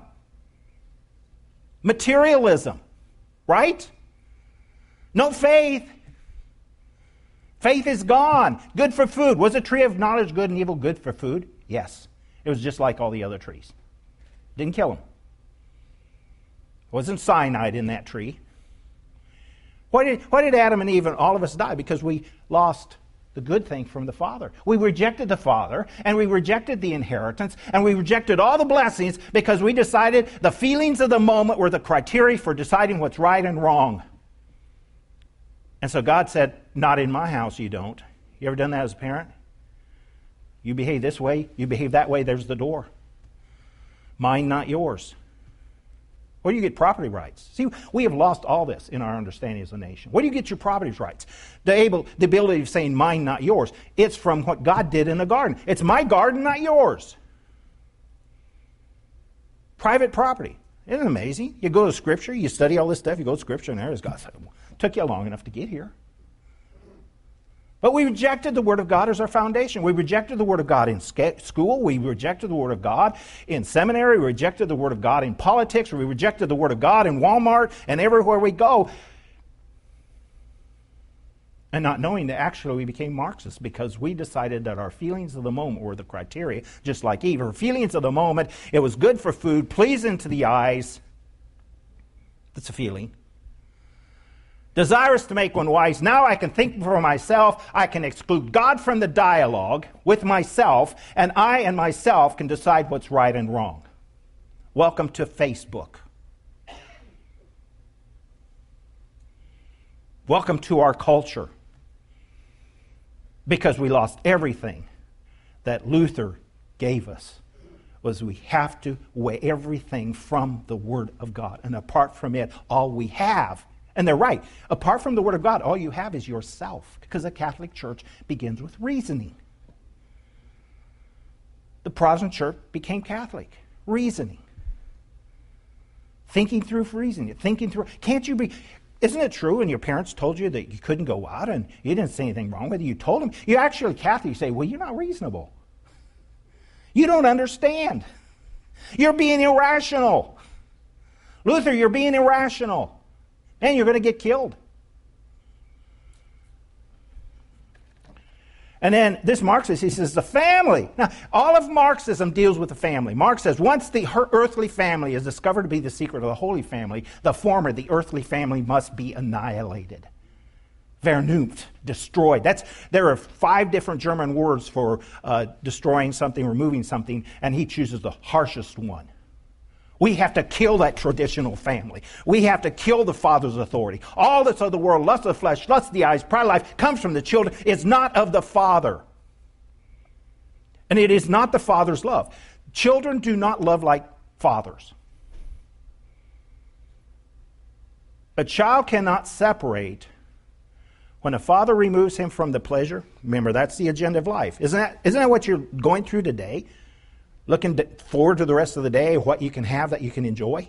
Materialism, right? No faith. Faith is gone. Good for food. Was the tree of knowledge good and evil good for food? Yes. It was just like all the other trees. Didn't kill them. Wasn't cyanide in that tree. Why did Adam and Eve and all of us die? Because we lost the good thing from the Father. We rejected the Father, and we rejected the inheritance, and we rejected all the blessings because we decided the feelings of the moment were the criteria for deciding what's right and wrong. And so God said, not in my house you don't. You ever done that as a parent? You behave this way, you behave that way, there's the door. Mine, not yours. Where do you get property rights? See, we have lost all this in our understanding as a nation. Where do you get your property rights? The ability of saying mine, not yours. It's from what God did in the garden. It's my garden, not yours. Private property. Isn't it amazing? You go to Scripture, you study all this stuff, you go to Scripture, and there's God. Took you long enough to get here. But we rejected the Word of God as our foundation. We rejected the Word of God in school. We rejected the Word of God in seminary. We rejected the Word of God in politics. We rejected the Word of God in Walmart and everywhere we go. And not knowing that actually we became Marxists because we decided that our feelings of the moment were the criteria, just like Eve. Her feelings of the moment, it was good for food, pleasing to the eyes. That's a feeling. Desirous to make one wise. Now I can think for myself. I can exclude God from the dialogue with myself, and I and myself can decide what's right and wrong. Welcome to Facebook. Welcome to our culture. Because we lost everything that Luther gave us. Was we have to weigh everything from the Word of God. And apart from it, all we have. And they're right. Apart from the Word of God, all you have is yourself. Because the Catholic Church begins with reasoning. The Protestant Church became Catholic. Reasoning. Thinking through reasoning. Thinking through. Can't you be... Isn't it true when your parents told you that you couldn't go out and you didn't say anything wrong with it? You told them. You're actually Catholic. You say, well, you're not reasonable. You don't understand. You're being irrational. Luther, you're being irrational. And you're going to get killed. And then this Marxist, he says, the family. Now, all of Marxism deals with the family. Marx says, once the earthly family is discovered to be the secret of the Holy Family, the former, the earthly family, must be annihilated. Vernunft, destroyed. There are 5 different German words for destroying something, removing something, and he chooses the harshest one. We have to kill that traditional family. We have to kill the father's authority. All that's of the world, lust of the flesh, lust of the eyes, pride of life, comes from the children. It's not of the father. And it is not the father's love. Children do not love like fathers. A child cannot separate when a father removes him from the pleasure. Remember, that's the agenda of life. Isn't that what you're going through today? Looking forward to the rest of the day, what you can have that you can enjoy?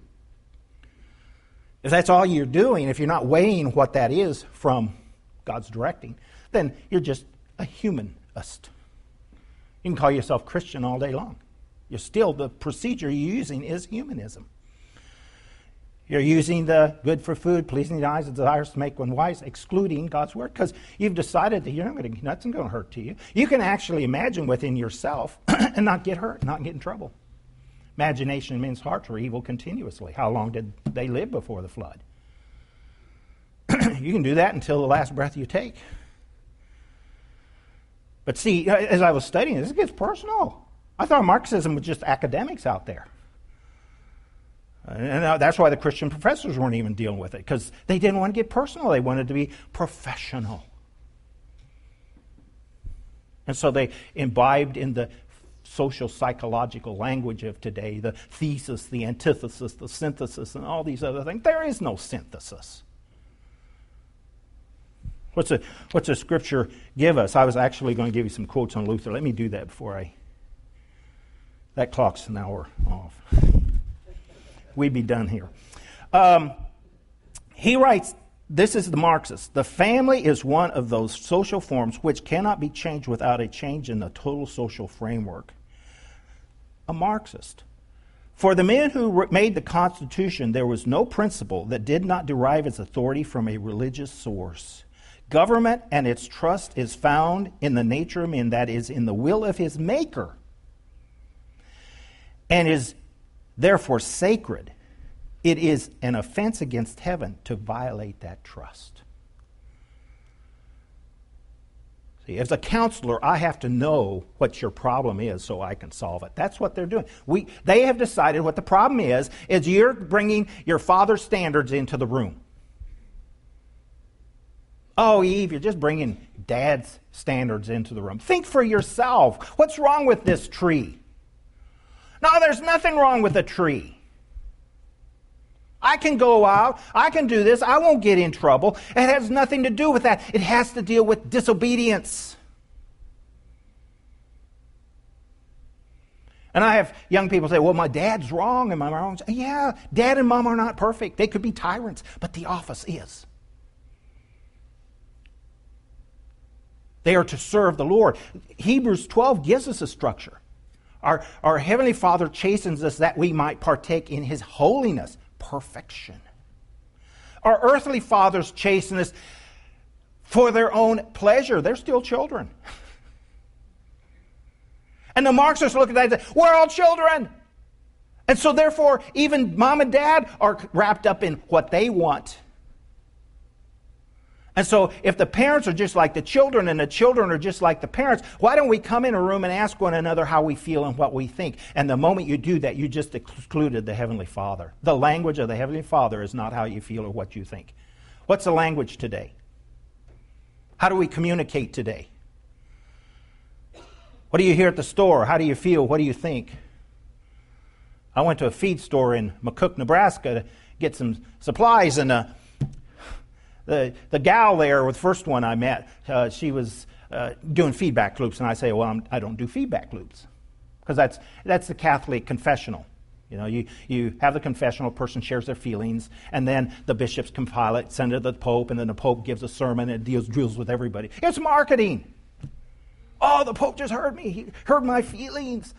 If that's all you're doing, if you're not weighing what that is from God's directing, then you're just a humanist. You can call yourself Christian all day long. The procedure you're using is humanism. You're using the good for food, pleasing the eyes, the desires to make one wise, excluding God's word, because you've decided that nothing's going to hurt to you. You can actually imagine within yourself and not get hurt, not get in trouble. Imagination in men's hearts were evil continuously. How long did they live before the flood? You can do that until the last breath you take. But see, as I was studying this, it gets personal. I thought Marxism was just academics out there. And that's why the Christian professors weren't even dealing with it, because they didn't want to get personal. They wanted to be professional. And so they imbibed in the social psychological language of today, the thesis, the antithesis, the synthesis, and all these other things. There is no synthesis. What's the scripture give us? I was actually going to give you some quotes on Luther. Let me do that before that clock's an hour off. We'd be done here. He writes, this is the Marxist. The family is one of those social forms which cannot be changed without a change in the total social framework. A Marxist. For the men who made the Constitution, there was no principle that did not derive its authority from a religious source. Government and its trust is found in the nature of man, that is, in the will of his maker, and is therefore sacred. It is an offense against heaven to violate that trust. See, as a counselor, I have to know what your problem is so I can solve it. That's what they're doing. They have decided what the problem is you're bringing your father's standards into the room. Oh, Eve, you're just bringing dad's standards into the room. Think for yourself. What's wrong with this tree? No, there's nothing wrong with a tree. I can go out, I can do this, I won't get in trouble. It has nothing to do with that. It has to deal with disobedience. And I have young people say, well, my dad's wrong and my mom's wrong. Yeah, dad and mom are not perfect. They could be tyrants, but the office is. They are to serve the Lord. Hebrews 12 gives us a structure. Our Heavenly Father chastens us that we might partake in His holiness. Perfection. Our earthly fathers chasten us for their own pleasure. They're still children. And the Marxists look at that and say, we're all children. And so therefore, even mom and dad are wrapped up in what they want. And so if the parents are just like the children and the children are just like the parents, why don't we come in a room and ask one another how we feel and what we think? And the moment you do that, you just excluded the Heavenly Father. The language of the Heavenly Father is not how you feel or what you think. What's the language today? How do we communicate today? What do you hear at the store? How do you feel? What do you think? I went to a feed store in McCook, Nebraska to get some supplies, and the gal there, the first one I met, she was doing feedback loops, and I say, well, I don't do feedback loops, because that's the Catholic confessional. You know, you have the confessional, person shares their feelings, and then the bishops compile it, send it to the Pope, and then the Pope gives a sermon and drills with everybody. It's marketing. Oh, the Pope just heard me. He heard my feelings.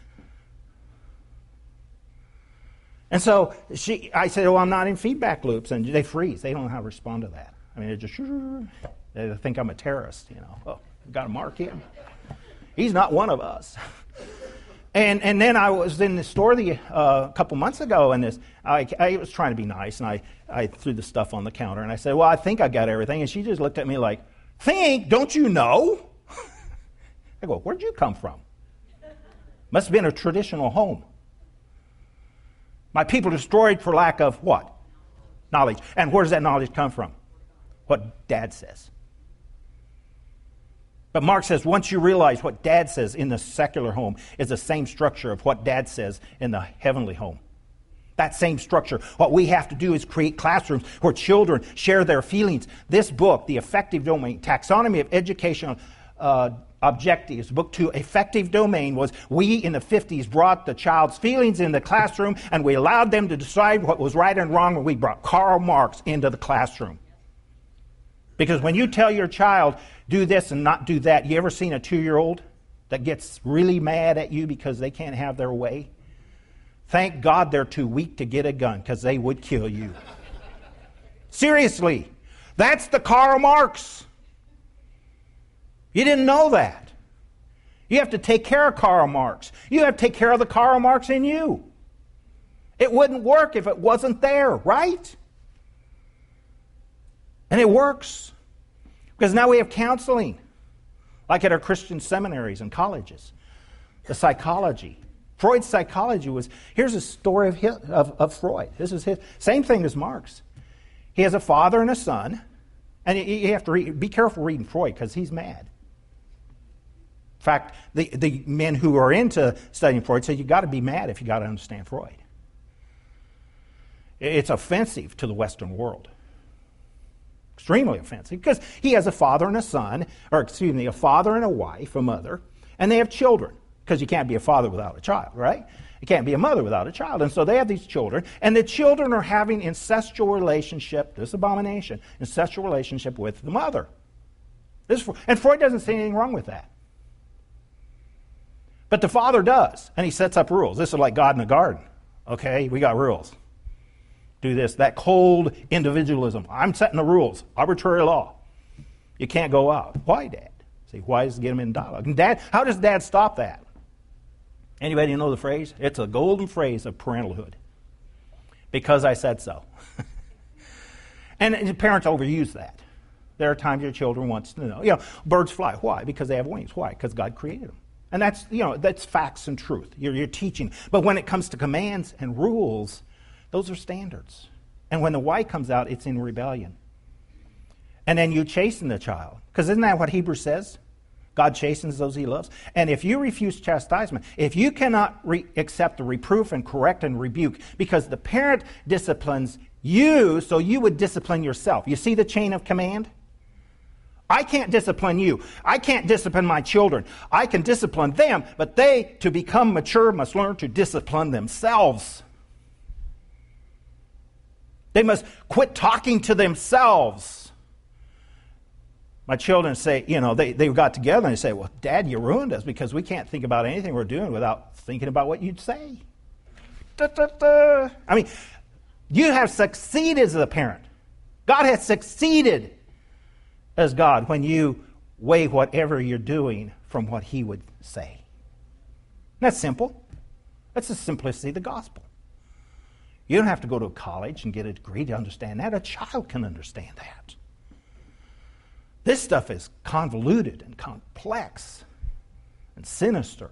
And so I said, well, I'm not in feedback loops, and they freeze. They don't know how to respond to that. I mean, they think I'm a terrorist, you know. Oh, got to mark him. He's not one of us. And then I was in the store a couple months ago, and I was trying to be nice, and I threw the stuff on the counter, and I said, well, I think I got everything. And she just looked at me like, think? Don't you know? I go, where'd you come from? Must have been a traditional home. My people destroyed for lack of what? Knowledge. And where does that knowledge come from? What Dad says. But Mark says once you realize what Dad says in the secular home is the same structure of what Dad says in the heavenly home. That same structure. What we have to do is create classrooms where children share their feelings. This book, The Effective Domain, Taxonomy of Educational Objectives, Book 2, Effective Domain, was we in the 50s brought the child's feelings in the classroom and we allowed them to decide what was right and wrong, and we brought Karl Marx into the classroom. Because when you tell your child, do this and not do that, you ever seen a 2-year-old that gets really mad at you because they can't have their way? Thank God they're too weak to get a gun, because they would kill you. Seriously, that's the Karl Marx. You didn't know that. You have to take care of Karl Marx. You have to take care of the Karl Marx in you. It wouldn't work if it wasn't there, right? And it works. Because now we have counseling, like at our Christian seminaries and colleges. The psychology. Freud's psychology was, here's a story of Freud. This is his, same thing as Marx. He has a father and a son, and you have to be careful reading Freud because he's mad. In fact, the men who are into studying Freud say you've got to be mad if you've got to understand Freud. It's offensive to the Western world. Extremely offensive, because he has a father and a son, or excuse me, a father and a wife, a mother, and they have children, because you can't be a father without a child, right? You can't be a mother without a child. And so they have these children, and the children are having incestual relationship, this abomination, incestual relationship with the mother. And Freud doesn't see anything wrong with that. But the father does, and he sets up rules. This is like God in the garden. Okay, we got rules. Do this, that cold individualism. I'm setting the rules, arbitrary law. You can't go out. Why, Dad? See, why does it get him in dialogue? And Dad, how does Dad stop that? Anybody know the phrase? It's a golden phrase of parentalhood. Because I said so. And parents overuse that. There are times your children wants to know. Birds fly. Why? Because they have wings. Why? Because God created them. And that's facts and truth. You're teaching. But when it comes to commands and rules, those are standards. And when the Y comes out, it's in rebellion. And then you chasten the child. Because isn't that what Hebrews says? God chastens those he loves. And if you refuse chastisement, if you cannot accept the reproof and correct and rebuke, because the parent disciplines you, so you would discipline yourself. You see the chain of command? I can't discipline you. I can't discipline my children. I can discipline them, but they, to become mature, must learn to discipline themselves. They must quit talking to themselves. My children say, they got together and they say, well, Dad, you ruined us because we can't think about anything we're doing without thinking about what you'd say. I mean, you have succeeded as a parent. God has succeeded as God when you weigh whatever you're doing from what he would say. That's simple. That's the simplicity of the gospel. You don't have to go to college and get a degree to understand that. A child can understand that. This stuff is convoluted and complex and sinister.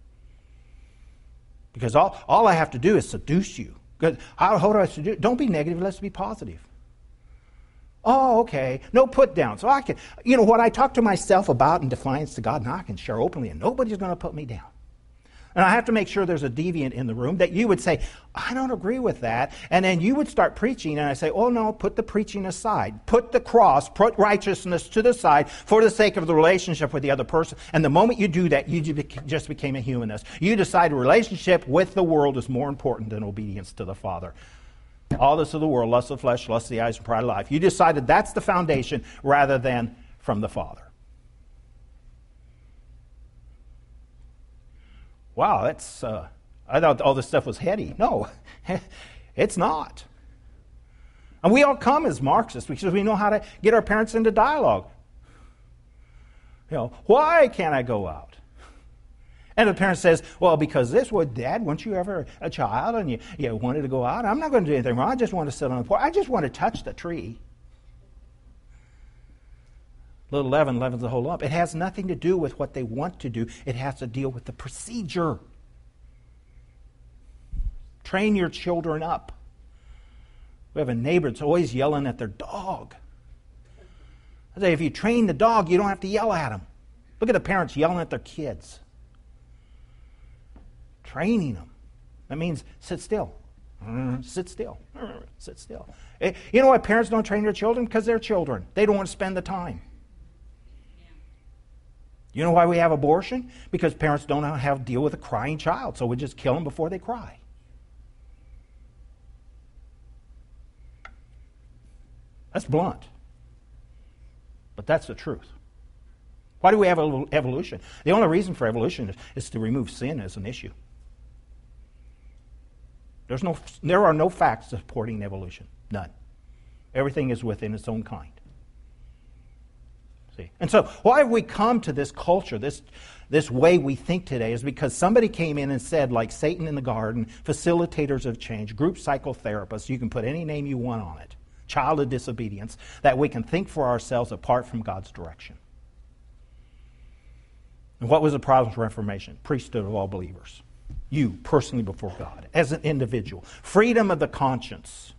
Because all I have to do is seduce you. How do I seduce? Don't be negative, let's be positive. Oh, okay. No put down. So I can, what I talk to myself about in defiance to God, now I can share openly and nobody's going to put me down. And I have to make sure there's a deviant in the room that you would say, I don't agree with that. And then you would start preaching and I say, oh no, put the preaching aside. Put the cross, put righteousness to the side for the sake of the relationship with the other person. And the moment you do that, you just became a humanist. You decide a relationship with the world is more important than obedience to the Father. All this of the world, lust of the flesh, lust of the eyes, and pride of life. You decided that's the foundation rather than from the Father. Wow, that's, I thought all this stuff was heady. No, it's not. And we all come as Marxists because we know how to get our parents into dialogue. Why can't I go out? And the parent says, well, because this would, Dad, weren't you ever a child and you wanted to go out? I'm not going to do anything wrong. I just want to sit on the porch. I just want to touch the tree. Little leaven leavens the whole lump. It has nothing to do with what they want to do. It has to deal with the procedure. Train your children up. We have a neighbor that's always yelling at their dog. I say, if you train the dog, you don't have to yell at him. Look at the parents yelling at their kids. Training them. That means sit still. Sit still. Sit still. You know why parents don't train their children? Because they're children. They don't want to spend the time. You know why we have abortion? Because parents don't know how to deal with a crying child, so we just kill them before they cry. That's blunt. But that's the truth. Why do we have evolution? The only reason for evolution is to remove sin as an issue. There are no facts supporting evolution. None. Everything is within its own kind. See? And so why have we come to this culture, this way we think today, is because somebody came in and said, like Satan in the garden, facilitators of change, group psychotherapists, you can put any name you want on it, child of disobedience, that we can think for ourselves apart from God's direction. And what was the Protestant Reformation? Priesthood of all believers. You, personally before God, as an individual. Freedom of the conscience.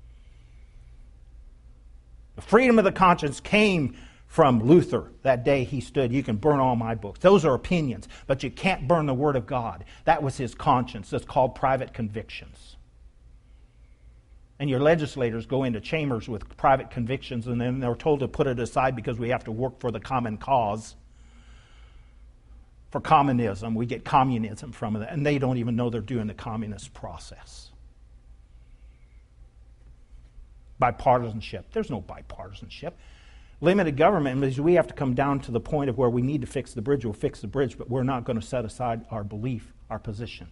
The freedom of the conscience came from Luther. That day he stood, you can burn all my books. Those are opinions, but you can't burn the Word of God. That was his conscience. That's called private convictions. And your legislators go into chambers with private convictions, and then they're told to put it aside because we have to work for the common cause. For communism, we get communism from it, and they don't even know they're doing the communist process. Bipartisanship. There's no bipartisanship. Limited government means we have to come down to the point of where we need to fix the bridge. We'll fix the bridge, but we're not going to set aside our belief, our position.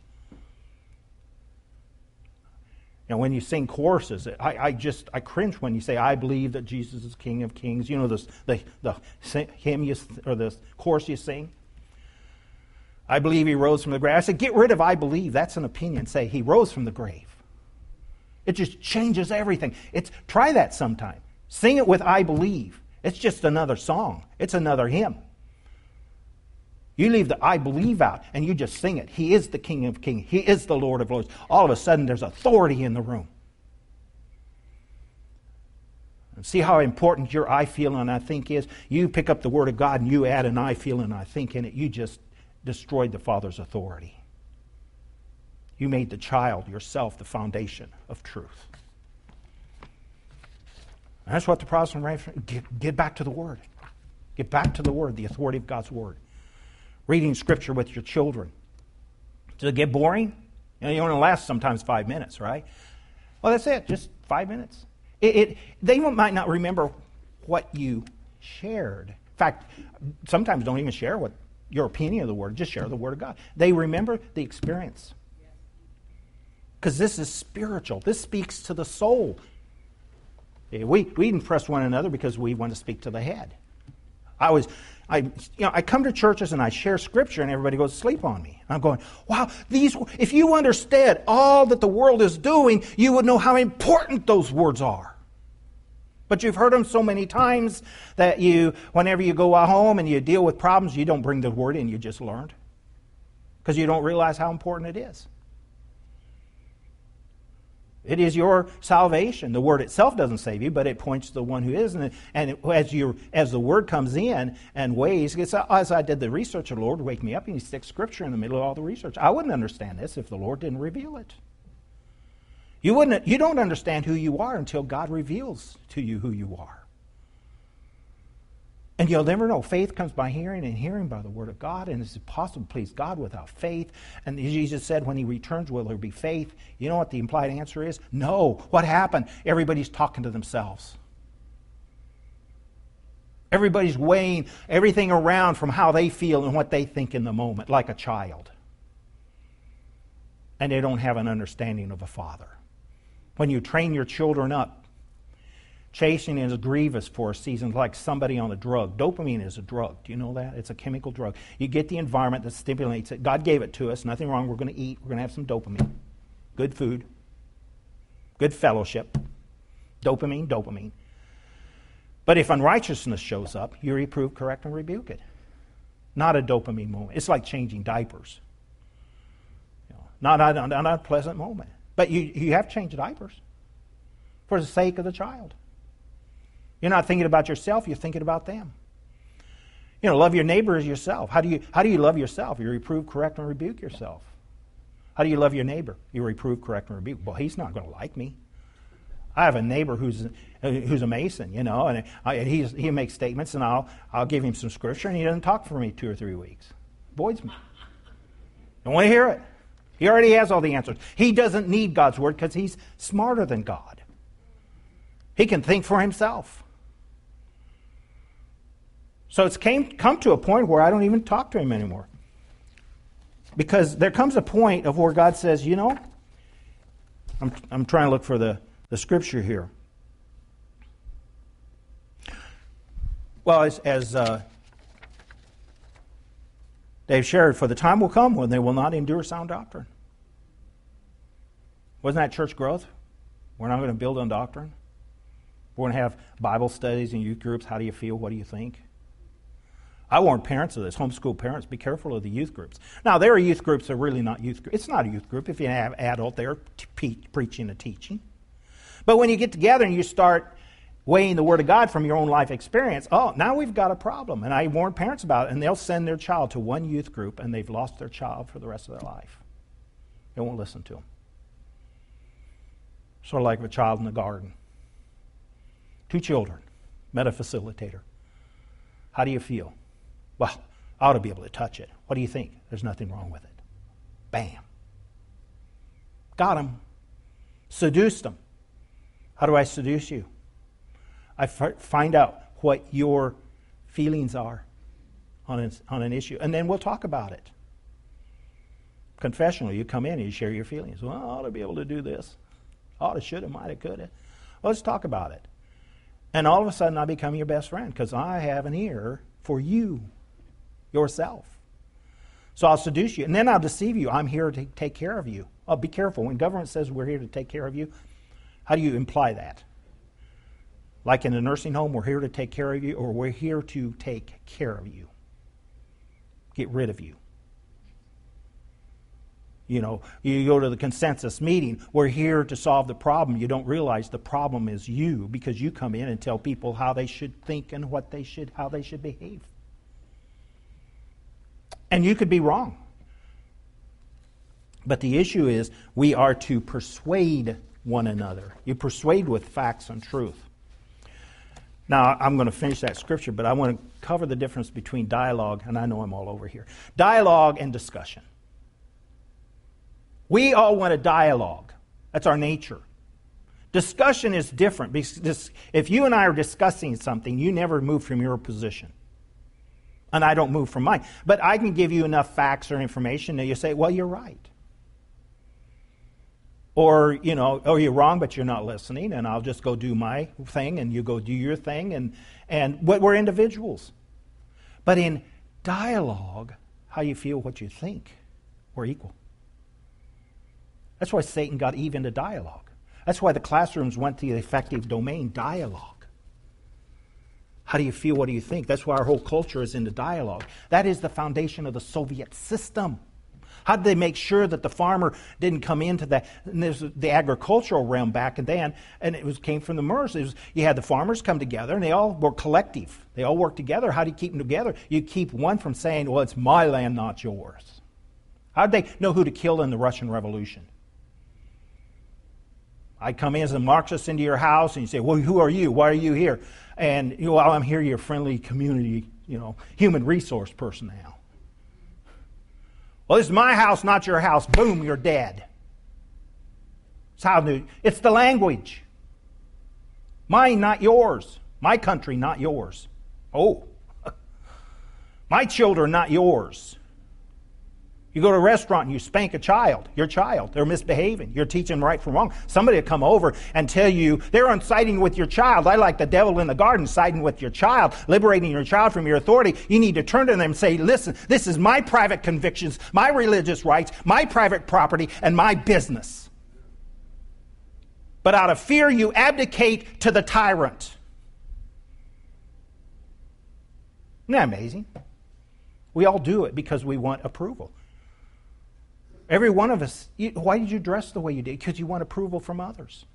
You know, when you sing choruses, I cringe when you say, "I believe that Jesus is King of Kings." You know the hymn or the chorus you sing. I believe he rose from the grave. I said, get rid of "I believe." That's an opinion. Say he rose from the grave. It just changes everything. Try that sometime. Sing it with "I believe." It's just another song. It's another hymn. You leave the "I believe" out and you just sing it. He is the King of Kings. He is the Lord of Lords. All of a sudden there's authority in the room. And see how important your "I feel" and "I think" is? You pick up the Word of God and you add an "I feel" and "I think" in it. You just destroyed the Father's authority. You made the child yourself the foundation of truth. And that's what the Protestant Reformation, get back to the Word. Get back to the Word, the authority of God's Word. Reading Scripture with your children. Does it get boring? You only last sometimes 5 minutes, right? Well, that's it, just 5 minutes. They might not remember what you shared. In fact, sometimes don't even share what your opinion of the Word, just share the Word of God. They remember the experience. Because this is spiritual. This speaks to the soul. We impress one another because we want to speak to the head. I come to churches and I share Scripture and everybody goes to sleep on me. I'm going, wow, if you understood all that the world is doing, you would know how important those words are. But you've heard them so many times that whenever you go home and you deal with problems, you don't bring the Word in, you just learned. Because you don't realize how important it is. It is your salvation. The Word itself doesn't save you, but it points to the one who is. And as the Word comes in and weighs, as I did the research, the Lord would wake me up and He'd stick Scripture in the middle of all the research. I wouldn't understand this if the Lord didn't reveal it. You don't understand who you are until God reveals to you who you are. And you'll never know. Faith comes by hearing, and hearing by the Word of God. And it's impossible to please God without faith. And Jesus said, when He returns, will there be faith? You know what the implied answer is? No. What happened? Everybody's talking to themselves. Everybody's weighing everything around from how they feel and what they think in the moment, like a child. And they don't have an understanding of a father. When you train your children up, chasing is grievous for a season, like somebody on a drug. Dopamine is a drug. Do you know that? It's a chemical drug. You get the environment that stimulates it. God gave it to us. Nothing wrong. We're going to eat. We're going to have some dopamine. Good food. Good fellowship. Dopamine. But if unrighteousness shows up, you reprove, correct, and rebuke it. Not a dopamine moment. It's like changing diapers. Not a pleasant moment. But you have to change diapers for the sake of the child. You're not thinking about yourself, you're thinking about them. Love your neighbor as yourself. How do you love yourself? You reprove, correct, and rebuke yourself. How do you love your neighbor? You reprove, correct, and rebuke. Well, he's not going to like me. I have a neighbor who's a Mason, and he makes statements, and I'll give him some Scripture, and he doesn't talk for me 2 or 3 weeks. Avoids me. Don't want to hear it. He already has all the answers. He doesn't need God's Word because he's smarter than God. He can think for himself. So it's come to a point where I don't even talk to him anymore. Because there comes a point of where God says, I'm trying to look for the Scripture here. Well, as Dave shared, for the time will come when they will not endure sound doctrine. Wasn't that church growth? We're not going to build on doctrine. We're going to have Bible studies and youth groups. How do you feel? What do you think? I warn parents of this, homeschool parents, be careful of the youth groups. Now, there are youth groups that are really not youth groups. It's not a youth group if you have adult there preaching and teaching. But when you get together and you start weighing the Word of God from your own life experience, now we've got a problem. And I warn parents about it, and they'll send their child to one youth group, and they've lost their child for the rest of their life. They won't listen to them. Sort of like a child in the garden. 2 children, met a facilitator. How do you feel? Well, I ought to be able to touch it. What do you think? There's nothing wrong with it. Bam. Got him. Seduced him. How do I seduce you? I find out what your feelings are on an issue, and then we'll talk about it. Confessionally, you come in and you share your feelings. Well, I ought to be able to do this. Oughta, shoulda, mighta, coulda. Well, let's talk about it. And all of a sudden, I become your best friend because I have an ear for you, yourself. So I'll seduce you, and then I'll deceive you. I'm here to take care of you. Oh, be careful. When government says we're here to take care of you, how do you imply that? Like in a nursing home, we're here to take care of you, or we're here to take care of you. Get rid of you. You know, you go to the consensus meeting, we're here to solve the problem. You don't realize the problem is you because you come in and tell people how they should think and how they should behave. And you could be wrong. But the issue is we are to persuade one another. You persuade with facts and truth. Now, I'm going to finish that scripture, but I want to cover the difference between dialogue, and I know I'm all over here. Dialogue and discussion. We all want a dialogue. That's our nature. Discussion is different. Because if you and I are discussing something, you never move from your position. And I don't move from mine. But I can give you enough facts or information that you say, well, you're right. Or, you know, oh, you're wrong, but you're not listening, and I'll just go do my thing, and you go do your thing, and we're individuals. But in dialogue, how you feel, what you think, we're equal. That's why Satan got Eve into dialogue. That's why the classrooms went to the effective domain, dialogue. How do you feel, what do you think? That's why our whole culture is into dialogue. That is the foundation of the Soviet system. How did they make sure that the farmer didn't come into the agricultural realm back then? And came from the MERS. You had the farmers come together, and they all were collective. They all worked together. How do you keep them together? You keep one from saying, well, it's my land, not yours. How did they know who to kill in the Russian Revolution? I come in as a Marxist into your house, and you say, well, who are you? Why are you here? And, well, I'm here, your friendly community, human resource personnel. Well, this is my house, not your house. Boom, you're dead. It's the language. Mine, not yours. My country, not yours. Oh. My children, not yours. You go to a restaurant and you spank a child, your child. They're misbehaving. You're teaching right from wrong. Somebody will come over and tell you they're on siding with your child. I like the devil in the garden siding with your child, liberating your child from your authority. You need to turn to them and say, listen, this is my private convictions, my religious rights, my private property, and my business. But out of fear, you abdicate to the tyrant. Isn't that amazing? We all do it because we want approval. Every one of us, why did you dress the way you did? Because you want approval from others.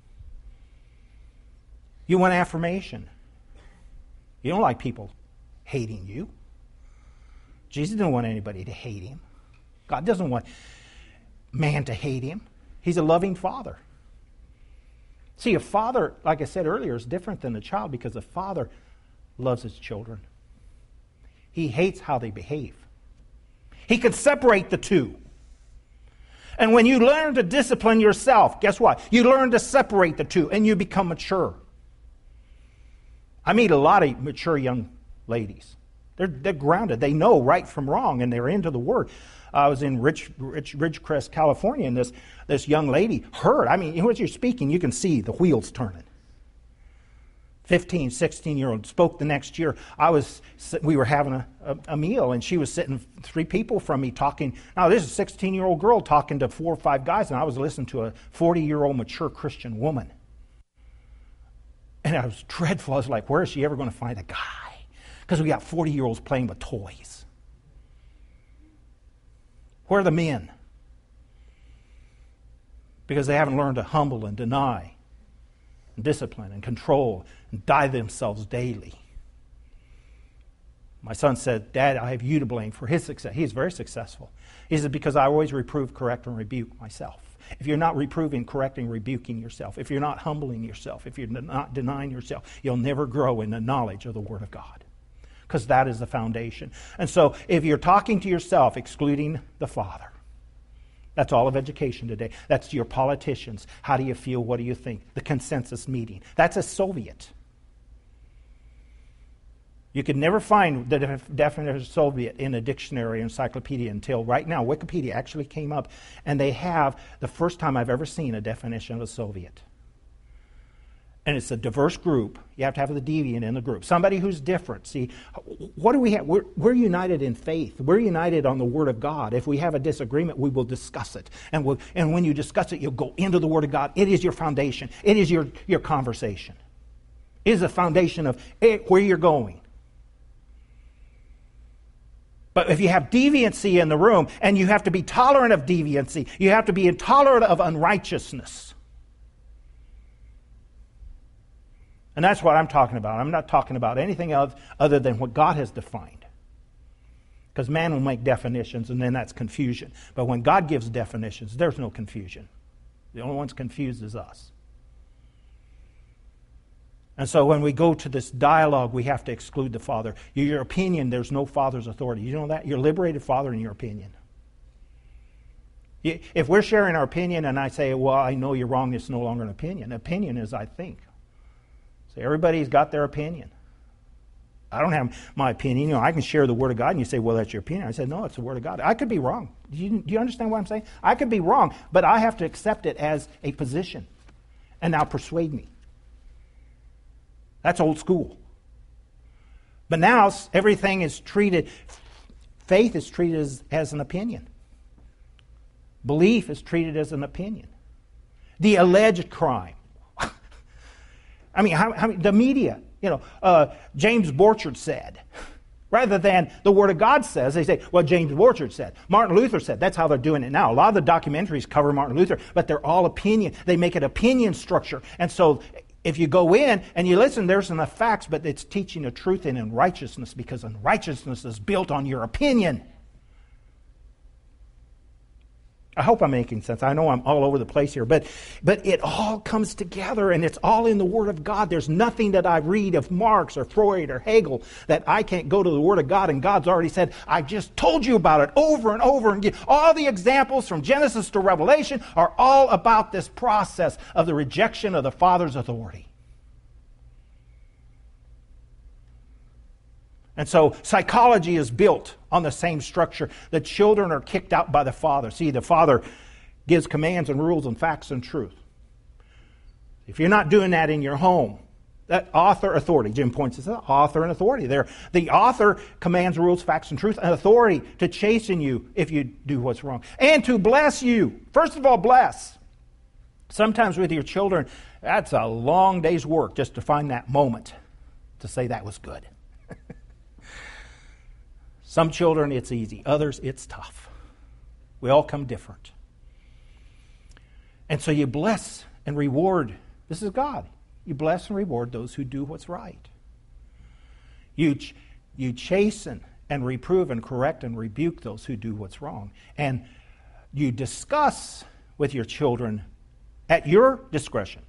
You want affirmation. You don't like people hating you. Jesus didn't want anybody to hate him. God doesn't want man to hate him. He's a loving father. See, a father, like I said earlier, is different than a child because a father loves his children. He hates how they behave. He can separate the two. And when you learn to discipline yourself, guess what? You learn to separate the two and you become mature. I meet a lot of mature young ladies. They're grounded. They know right from wrong and they're into the Word. I was in Ridgecrest, California, and this young lady heard. I mean, when you're speaking, you can see the wheels turning. 15, 16-year-old spoke the next year. We were having a meal, and she was sitting 3 people from me talking. Now, this is a 16-year-old girl talking to 4 or 5 guys, and I was listening to a 40-year-old mature Christian woman. And I was dreadful. I was like, where is she ever going to find a guy? Because we got 40-year-olds playing with toys. Where are the men? Because they haven't learned to humble and deny, and discipline and control, and die themselves daily. My son said, Dad, I have you to blame for his success. He is very successful. He said, because I always reprove, correct, and rebuke myself. if you're not reproving, correcting, rebuking yourself, if you're not humbling yourself, if you're not denying yourself, you'll never grow in the knowledge of the Word of God. Because that is the foundation. And so if you're talking to yourself, excluding the Father, that's all of education today. That's your politicians. How do you feel? What do you think? The consensus meeting. That's a Soviet. You could never find the definition of Soviet in a dictionary or encyclopedia until right now. Wikipedia actually came up, and they have the first time I've ever seen a definition of a Soviet. And it's a diverse group. You have to have the deviant in the group. Somebody who's different. See, what do we have? We're united in faith. We're united on the Word of God. If we have a disagreement, we will discuss it. And when you discuss it, you'll go into the Word of God. It is your foundation. It is your conversation. It is the foundation of where you're going. But if you have deviancy in the room, and you have to be tolerant of deviancy, you have to be intolerant of unrighteousness. And that's what I'm talking about. I'm not talking about anything else other than what God has defined. Because man will make definitions, and then that's confusion. But when God gives definitions, there's no confusion. The only one's confused is us. And so when we go to this dialogue, we have to exclude the Father. Your opinion, there's no Father's authority. You know that? You're a liberated Father in your opinion. If we're sharing our opinion and I say, well, I know you're wrong, it's no longer an opinion. Opinion is I think. So everybody's got their opinion. I don't have my opinion. I can share the Word of God, and you say, well, that's your opinion. I said, no, it's the Word of God. I could be wrong. Do you understand what I'm saying? I could be wrong, but I have to accept it as a position. And now persuade me. That's old school. But now everything is treated, faith is treated as an opinion. Belief is treated as an opinion. The alleged crime. I mean, the media, James Borchard said, rather than the Word of God says, they say, well, James Borchard said, Martin Luther said. That's how they're doing it now. A lot of the documentaries cover Martin Luther, but they're all opinion. They make it opinion structure. And so if you go in and you listen, there's enough facts, but it's teaching the truth in righteousness, because unrighteousness is built on your opinion. I hope I'm making sense. I know I'm all over the place here, but it all comes together, and it's all in the Word of God. There's nothing that I read of Marx or Freud or Hegel that I can't go to the Word of God, and God's already said, I just told you about it over and over again. All the examples from Genesis to Revelation are all about this process of the rejection of the Father's authority. And so psychology is built on the same structure. The children are kicked out by the Father. See, the Father gives commands and rules and facts and truth. If you're not doing that in your home, that author authority, Jim points this out, author and authority there. The author commands rules, facts, and truth, and authority to chasten you if you do what's wrong. And to bless you. First of all, bless. Sometimes with your children, that's a long day's work just to find that moment to say that was good. Some children, it's easy. Others, it's tough. We all come different. And so you bless and reward. This is God. You bless and reward those who do what's right. You chasten and reprove and correct and rebuke those who do what's wrong. And you discuss with your children at your discretion,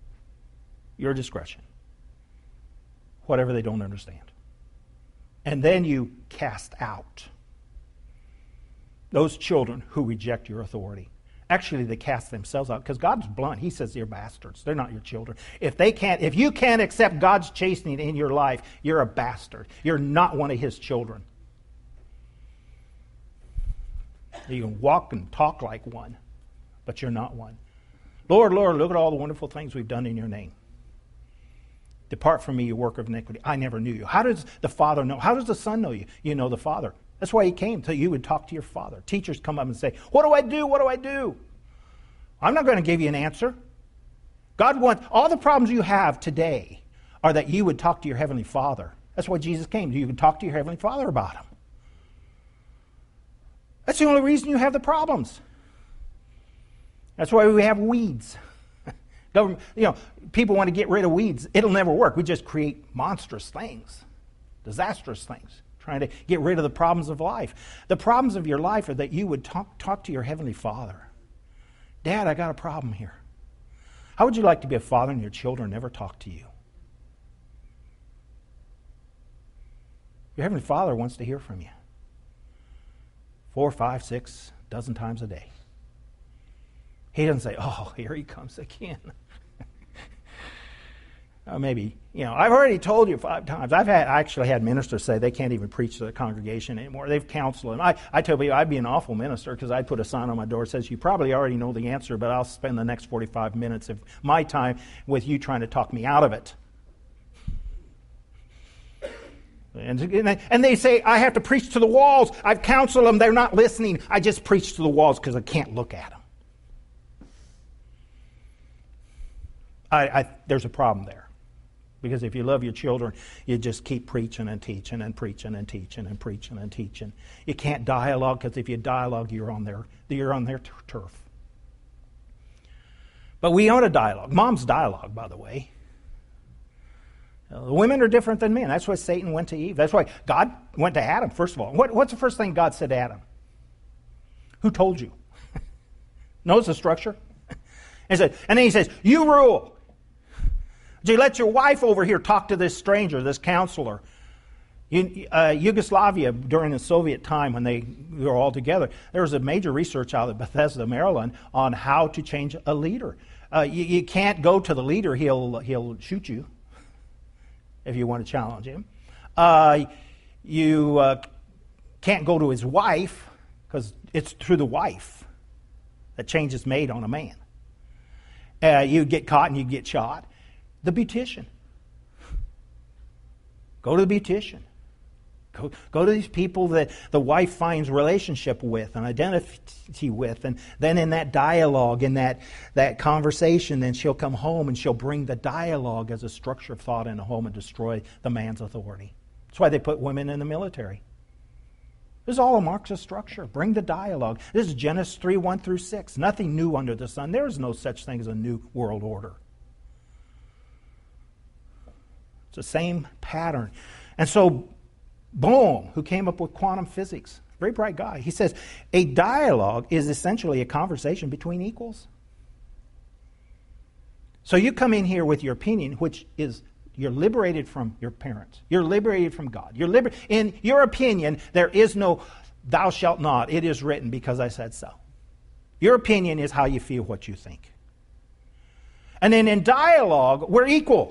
whatever they don't understand. And then you cast out those children who reject your authority. Actually, they cast themselves out, because God's blunt. He says they're bastards. They're not your children. If you can't accept God's chastening in your life, you're a bastard. You're not one of His children. You can walk and talk like one, but you're not one. Lord, Lord, look at all the wonderful things we've done in your name. Depart from me, you worker of iniquity. I never knew you. How does the Father know? How does the Son know you? You know the Father. That's why He came, so you would talk to your Father. Teachers come up and say, what do I do? What do I do? I'm not going to give you an answer. God wants, all the problems you have today are that you would talk to your Heavenly Father. That's why Jesus came. You could talk to your Heavenly Father about them. That's the only reason you have the problems. That's why we have weeds. Government, people want to get rid of weeds. It'll never work. We just create monstrous things, disastrous things, trying to get rid of the problems of life. The problems of your life are that you would talk to your Heavenly Father. Dad, I got a problem here. How would you like to be a father and your children never talk to you? Your Heavenly Father wants to hear from you 4, 5, 6 dozen times a day. He doesn't say, oh, here he comes again. Maybe, I've already told you 5 times. I actually had ministers say they can't even preach to the congregation anymore. They've counseled. And I tell you, I'd be an awful minister because I'd put a sign on my door that says, you probably already know the answer, but I'll spend the next 45 minutes of my time with you trying to talk me out of it. And they say, I have to preach to the walls. I've counseled them. They're not listening. I just preach to the walls because I can't look at them. There's a problem there. Because if you love your children, you just keep preaching and teaching and preaching and teaching and preaching and teaching. You can't dialogue, because if you dialogue, you're on their turf. But we own a dialogue. Mom's dialogue, by the way. The women are different than men. That's why Satan went to Eve. That's why God went to Adam, first of all. What's the first thing God said to Adam? Who told you? Notice the structure? And then he says, you rule. You let your wife over here talk to this stranger, this counselor. Yugoslavia, during the Soviet time when they were all together, there was a major research out of Bethesda, Maryland, on how to change a leader. You can't go to the leader. He'll shoot you if you want to challenge him. You can't go to his wife, because it's through the wife that change is made on a man. You get caught and you get shot. The beautician. Go to the beautician. Go to these people that the wife finds relationship with and identity with, and then in that dialogue, in that conversation, then she'll come home and she'll bring the dialogue as a structure of thought in a home and destroy the man's authority. That's why they put women in the military. This is all a Marxist structure. Bring the dialogue. This is Genesis 3, 1 through 6. Nothing new under the sun. There is no such thing as a new world order. It's the same pattern. And so, Bohm, who came up with quantum physics, very bright guy, he says, a dialogue is essentially a conversation between equals. So you come in here with your opinion, which is, you're liberated from your parents. You're liberated from God. In your opinion, there is no thou shalt not. It is written because I said so. Your opinion is how you feel, what you think. And then in dialogue, we're equal.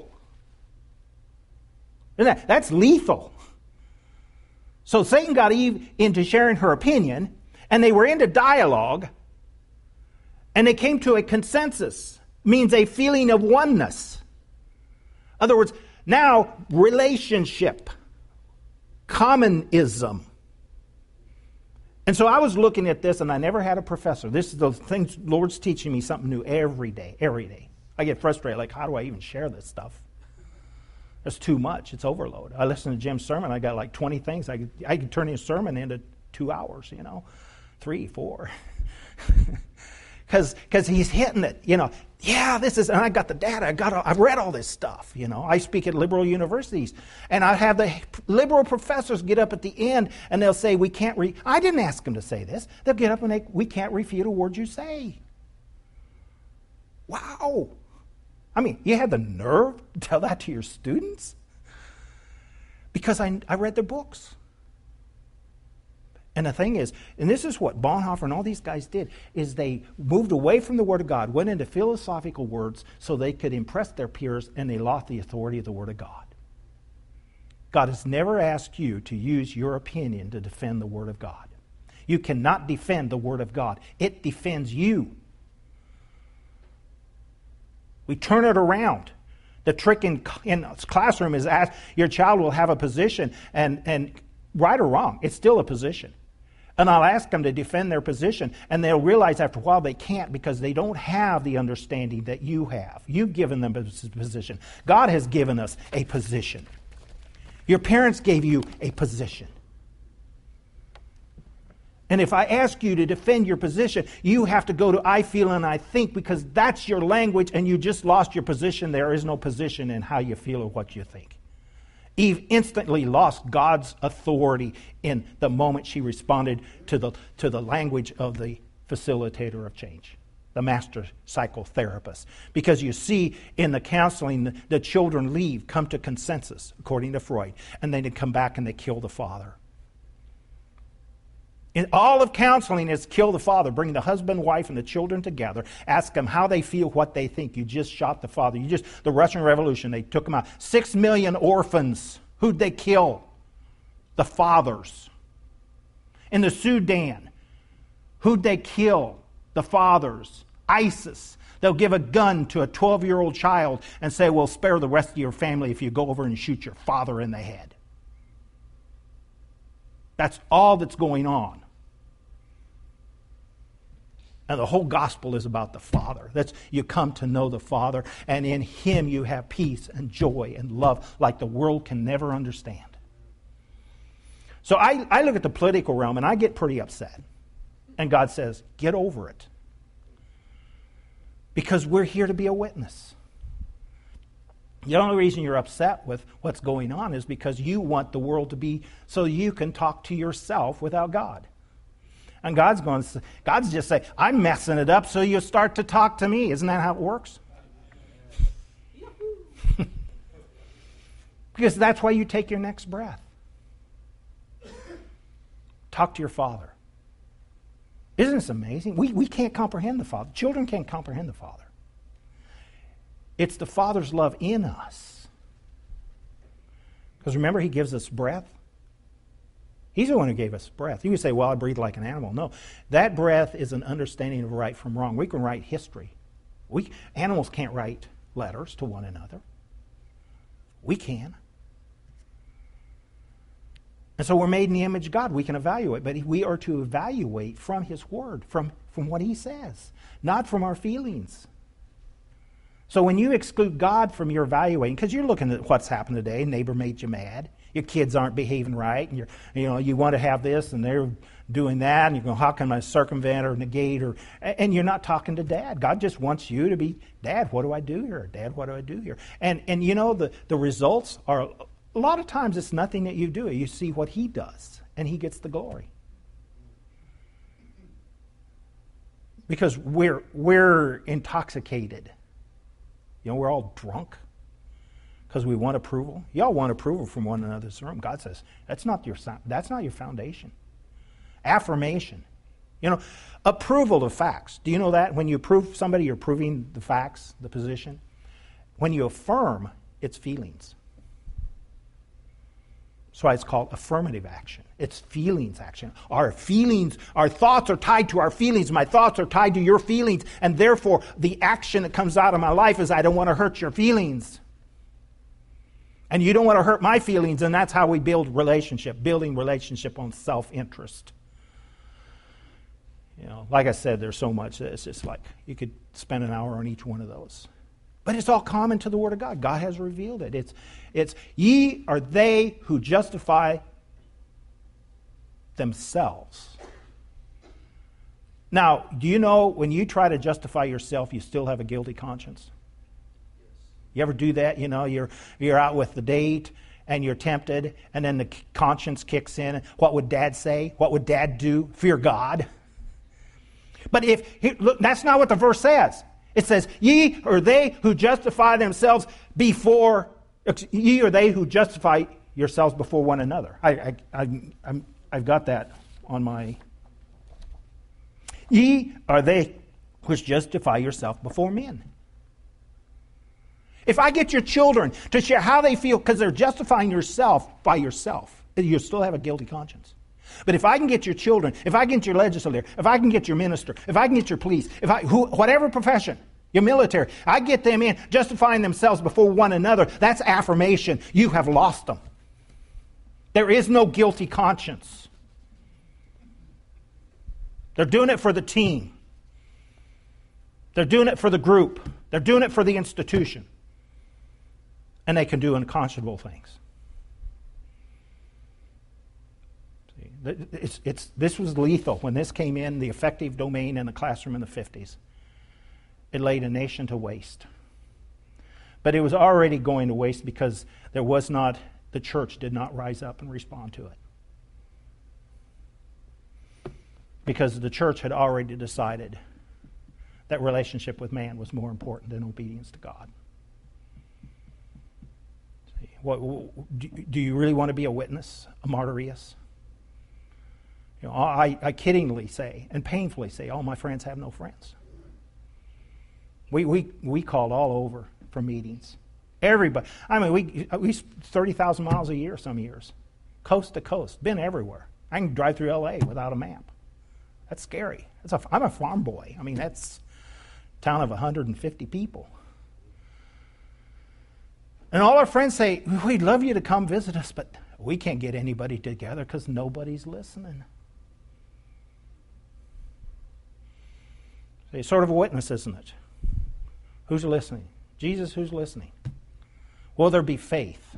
That's lethal. So Satan got Eve into sharing her opinion, and they were into dialogue, and they came to a consensus, means a feeling of oneness. In other words, now relationship, commonism. And so I was looking at this, and I never had a professor. This is the things, Lord's teaching me something new every day. I get frustrated, like, how do I even share this stuff? It's too much. It's overload. I listen to Jim's sermon. I got like 20 things. I could turn his sermon into 2 hours, 3, 4. Because he's hitting it, Yeah, this is, and I got the data. I've read all this stuff, I speak at liberal universities, and I have the liberal professors get up at the end, and they'll say, we can't I didn't ask them to say this. They'll get up and we can't refute a word you say. Wow. I mean, you have the nerve to tell that to your students? Because I read their books. And the thing is, and this is what Bonhoeffer and all these guys did, is they moved away from the Word of God, went into philosophical words so they could impress their peers, and they lost the authority of the Word of God. God has never asked you to use your opinion to defend the Word of God. You cannot defend the Word of God. It defends you. We turn it around. The trick in classroom is your child will have a position, and right or wrong, it's still a position. And I'll ask them to defend their position, and they'll realize after a while they can't because they don't have the understanding that you have. You've given them a position. God has given us a position. Your parents gave you a position. And if I ask you to defend your position, you have to go to I feel and I think, because that's your language, and you just lost your position. There is no position in how you feel or what you think. Eve instantly lost God's authority in the moment she responded to the language of the facilitator of change. the master psychotherapist. Because you see in the counseling, the children leave, come to consensus, according to Freud, and then they come back and they kill the father. In all of counseling is kill the father, bring the husband, wife, and the children together, ask them how they feel, what they think. You just shot the father. The Russian Revolution, they took them out. 6 million orphans. Who'd they kill? The fathers. In the Sudan, who'd they kill? The fathers. ISIS. They'll give a gun to a 12-year-old child and say, we'll spare the rest of your family if you go over and shoot your father in the head. That's all that's going on. And the whole gospel is about the Father. You come to know the Father, and in Him you have peace and joy and love like the world can never understand. So I look at the political realm and I get pretty upset. And God says, get over it. Because we're here to be a witness. The only reason you're upset with what's going on is because you want the world to be so you can talk to yourself without God. And God's just saying, I'm messing it up so you'll start to talk to me. Isn't that how it works? Because that's why you take your next breath. Talk to your Father. Isn't this amazing? We can't comprehend the Father. Children can't comprehend the Father. It's the Father's love in us. Because remember, He gives us breath. He's the one who gave us breath. You would say, well, I breathe like an animal. No, that breath is an understanding of right from wrong. We can write history. Animals can't write letters to one another. We can. And so we're made in the image of God. We can evaluate. But we are to evaluate from His Word, from what He says, not from our feelings. So when you exclude God from your evaluating, because you're looking at what's happened today, neighbor made you mad, your kids aren't behaving right, and you want to have this, and they're doing that, and you go, how can I circumvent or negate, and you're not talking to Dad. God just wants you to be, Dad, what do I do here? Dad, what do I do here? And the results are, a lot of times it's nothing that you do. You see what He does, and He gets the glory. Because we're intoxicated. We're all drunk because we want approval. Y'all want approval from one another in this room. God says, that's not your foundation. Affirmation. Approval of facts. Do you know that? When you approve somebody, you're proving the facts, the position. When you affirm, it's feelings. That's why it's called affirmative action. It's feelings action. Our feelings, our thoughts are tied to our feelings. My thoughts are tied to your feelings. And therefore, the action that comes out of my life is I don't want to hurt your feelings. And you don't want to hurt my feelings. And that's how we build relationship. Building relationship on self-interest. Like I said, there's so much. It's just like you could spend an hour on each one of those. But it's all common to the Word of God. God has revealed it. It's ye are they who justify themselves. Now, do you know when you try to justify yourself, you still have a guilty conscience? You ever do that? You're out with the date and you're tempted, and then the conscience kicks in. What would Dad say? What would Dad do? Fear God. But look, that's not what the verse says. It says, ye are they who justify themselves before, ye are they who justify yourselves before one another. I've got that on my... Ye are they which justify yourself before men. If I get your children to share how they feel because they're justifying yourself by yourself, you still have a guilty conscience. But if I can get your children, if I can get your legislator, if I can get your minister, if I can get your police, whatever profession, your military, I get them in justifying themselves before one another, that's affirmation. You have lost them. There is no guilty conscience. They're doing it for the team. They're doing it for the group. They're doing it for the institution. And they can do unconscionable things. This was lethal. When this came in, the effective domain in the classroom in the 50s, it laid a nation to waste. But it was already going to waste because the church did not rise up and respond to it. Because the church had already decided that relationship with man was more important than obedience to God. Do you really want to be a witness, a martyrius? I kiddingly say and painfully say, all my friends have no friends. We called all over for meetings. Everybody. I mean, we 30,000 miles a year some years. Coast to coast. Been everywhere. I can drive through L.A. without a map. That's scary. I'm a farm boy. I mean, that's a town of 150 people. And all our friends say, we'd love you to come visit us, but we can't get anybody together because nobody's listening. It's sort of a witness, isn't it? Who's listening? Jesus, who's listening? Will there be faith?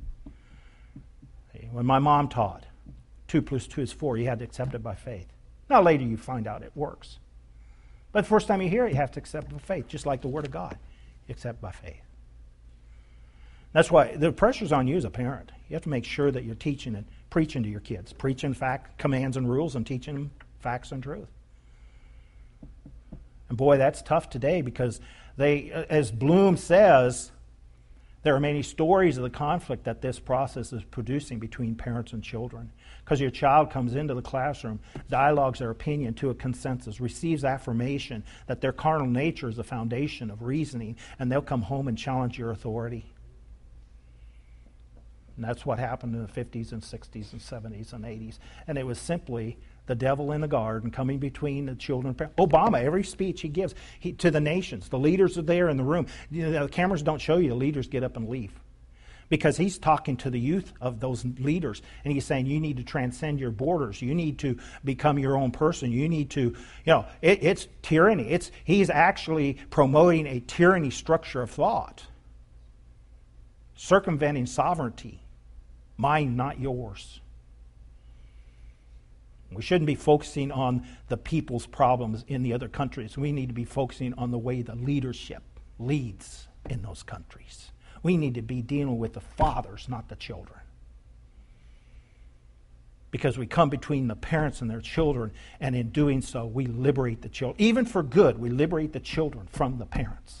When my mom taught, 2 + 2 is 4, you had to accept it by faith. Now later you find out it works. But the first time you hear it, you have to accept it by faith, just like the Word of God. You accept by faith. That's why the pressure's on you as a parent. You have to make sure that you're teaching and preaching to your kids. Preaching fact, commands and rules, and teaching them facts and truth. And boy, that's tough today because they, as Bloom says, there are many stories of the conflict that this process is producing between parents and children. Because your child comes into the classroom, dialogues their opinion to a consensus, receives affirmation that their carnal nature is the foundation of reasoning, and they'll come home and challenge your authority. And that's what happened in the 50s and 60s and 70s and 80s. And it was simply the devil in the garden coming between the children. Obama, every speech he gives to the nations, the leaders are there in the room. The cameras don't show you, the leaders get up and leave. Because he's talking to the youth of those leaders. And he's saying, you need to transcend your borders. You need to become your own person. You need to, it's tyranny. He's actually promoting a tyranny structure of thought. Circumventing sovereignty. Mine, not yours. We shouldn't be focusing on the people's problems in the other countries. We need to be focusing on the way the leadership leads in those countries. We need to be dealing with the fathers, not the children. Because we come between the parents and their children, and in doing so, we liberate the children. Even for good, we liberate the children from the parents.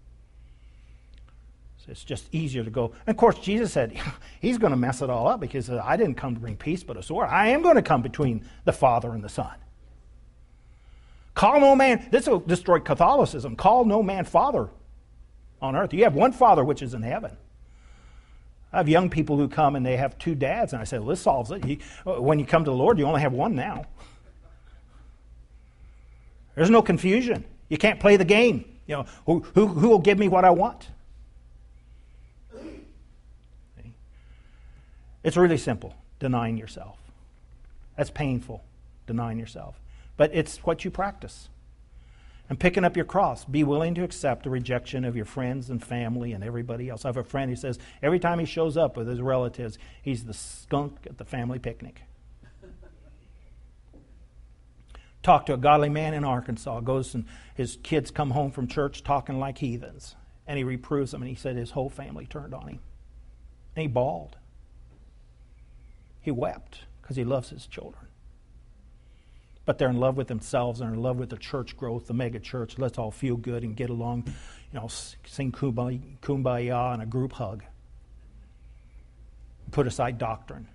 It's just easier to go. And of course, Jesus said, he's going to mess it all up because I didn't come to bring peace but a sword. I am going to come between the Father and the Son. Call no man, this will destroy Catholicism. Call no man Father on earth. You have one Father which is in heaven. I have young people who come and they have 2 dads, and I say, well, this solves it. When you come to the Lord, you only have one now. There's no confusion. You can't play the game. Who will give me what I want? It's really simple, denying yourself. That's painful, denying yourself. But it's what you practice. And picking up your cross, be willing to accept the rejection of your friends and family and everybody else. I have a friend who says every time he shows up with his relatives, he's the skunk at the family picnic. Talked to a godly man in Arkansas, goes and his kids come home from church talking like heathens. And he reproves them, and he said his whole family turned on him. And he bawled. He wept because he loves his children. But they're in love with themselves. They're in love with the church growth, the mega church. Let's all feel good and get along, sing kumbaya and a group hug. Put aside doctrine.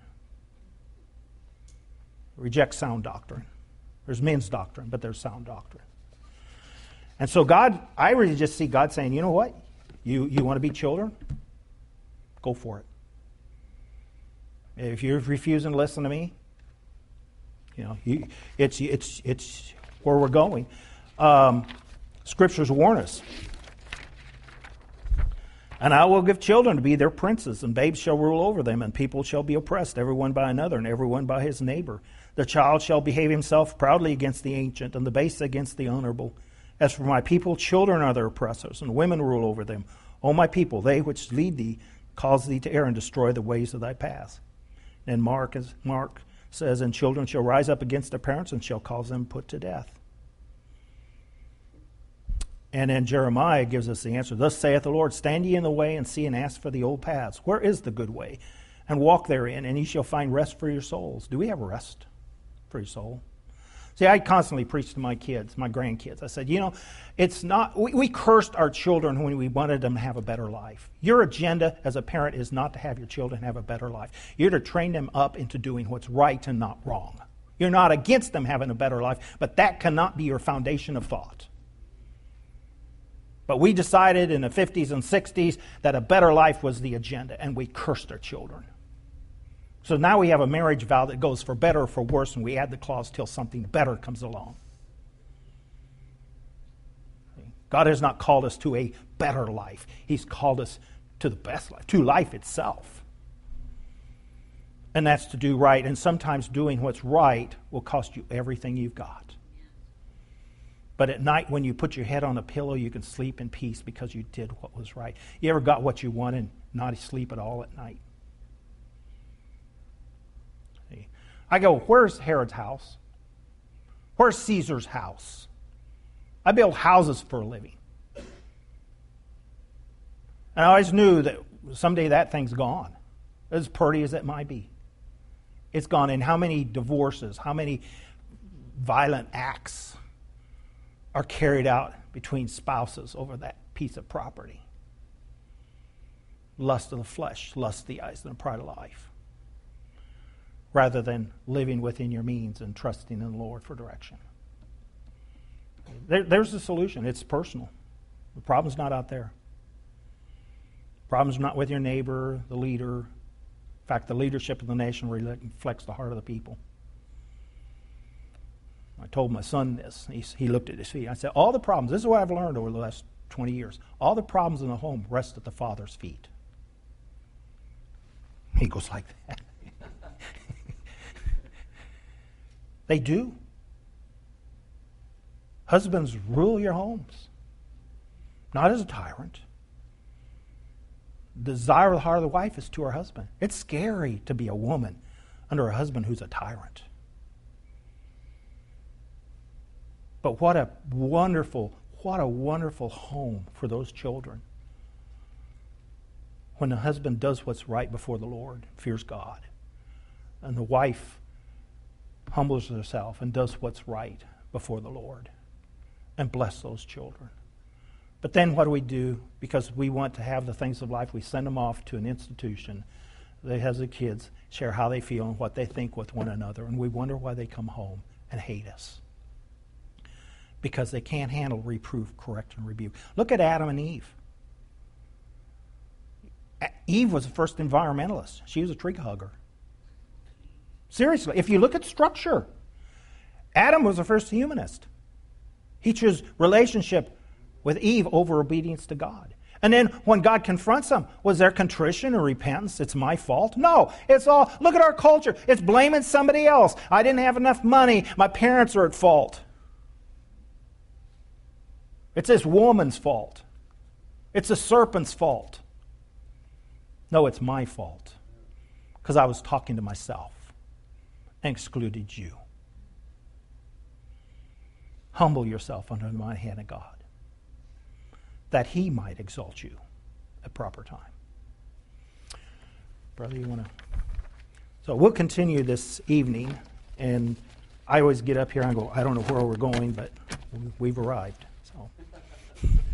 Reject sound doctrine. There's men's doctrine, but there's sound doctrine. And so I really just see God saying, you know what? You want to be children? Go for it. If you're refusing to listen to me, it's where we're going. Scriptures warn us. And I will give children to be their princes, and babes shall rule over them, and people shall be oppressed, everyone by another, and everyone by his neighbor. The child shall behave himself proudly against the ancient, and the base against the honorable. As for my people, children are their oppressors, and women rule over them. O my people, they which lead thee, cause thee to err and destroy the ways of thy path. And Mark says, and children shall rise up against their parents and shall cause them put to death. And then Jeremiah gives us the answer. Thus saith the Lord, stand ye in the way and see and ask for the old paths. Where is the good way? And walk therein, and ye shall find rest for your souls. Do we have rest for your soul? See, I constantly preach to my kids, my grandkids. I said, it's not, we cursed our children when we wanted them to have a better life. Your agenda as a parent is not to have your children have a better life. You're to train them up into doing what's right and not wrong. You're not against them having a better life, but that cannot be your foundation of thought. But we decided in the 50s and 60s that a better life was the agenda, and we cursed our children. So now we have a marriage vow that goes for better or for worse, and we add the clause till something better comes along. God has not called us to a better life. He's called us to the best life, to life itself. And that's to do right. And sometimes doing what's right will cost you everything you've got. But at night when you put your head on a pillow, you can sleep in peace because you did what was right. You ever got what you wanted and not sleep at all at night? I go, where's Herod's house? Where's Caesar's house? I build houses for a living. And I always knew that someday that thing's gone, as pretty as it might be. It's gone. And how many divorces, how many violent acts are carried out between spouses over that piece of property? Lust of the flesh, lust of the eyes, and the pride of life. Rather than living within your means and trusting in the Lord for direction. There's the solution. It's personal. The problem's not out there. The problem's not with your neighbor, the leader. In fact, the leadership of the nation reflects the heart of the people. I told my son this. He looked at his feet. I said, all the problems, this is what I've learned over the last 20 years, all the problems in the home rest at the father's feet. He goes like that. They do. Husbands, rule your homes. Not as a tyrant. The desire of the heart of the wife is to her husband. It's scary to be a woman under a husband who's a tyrant. But what a wonderful home for those children. When the husband does what's right before the Lord, fears God, and the wife humbles herself and does what's right before the Lord, and bless those children. But then what do we do? Because we want to have the things of life, we send them off to an institution that has the kids share how they feel and what they think with one another, and we wonder why they come home and hate us. Because they can't handle reproof, correction, rebuke. Look at Adam and Eve. Eve was the first environmentalist. She was a tree hugger. Seriously, if you look at structure, Adam was the first humanist. He chose relationship with Eve over obedience to God. And then when God confronts them, was there contrition or repentance? It's my fault? No, it's all, look at our culture. It's blaming somebody else. I didn't have enough money. My parents are at fault. It's this woman's fault. It's the serpent's fault. No, it's my fault. Because I was talking to myself and excluded you. Humble yourself under the mighty hand of God, that He might exalt you at proper time. Brother, you want to? So we'll continue this evening, and I always get up here and go, I don't know where we're going, but we've arrived. So.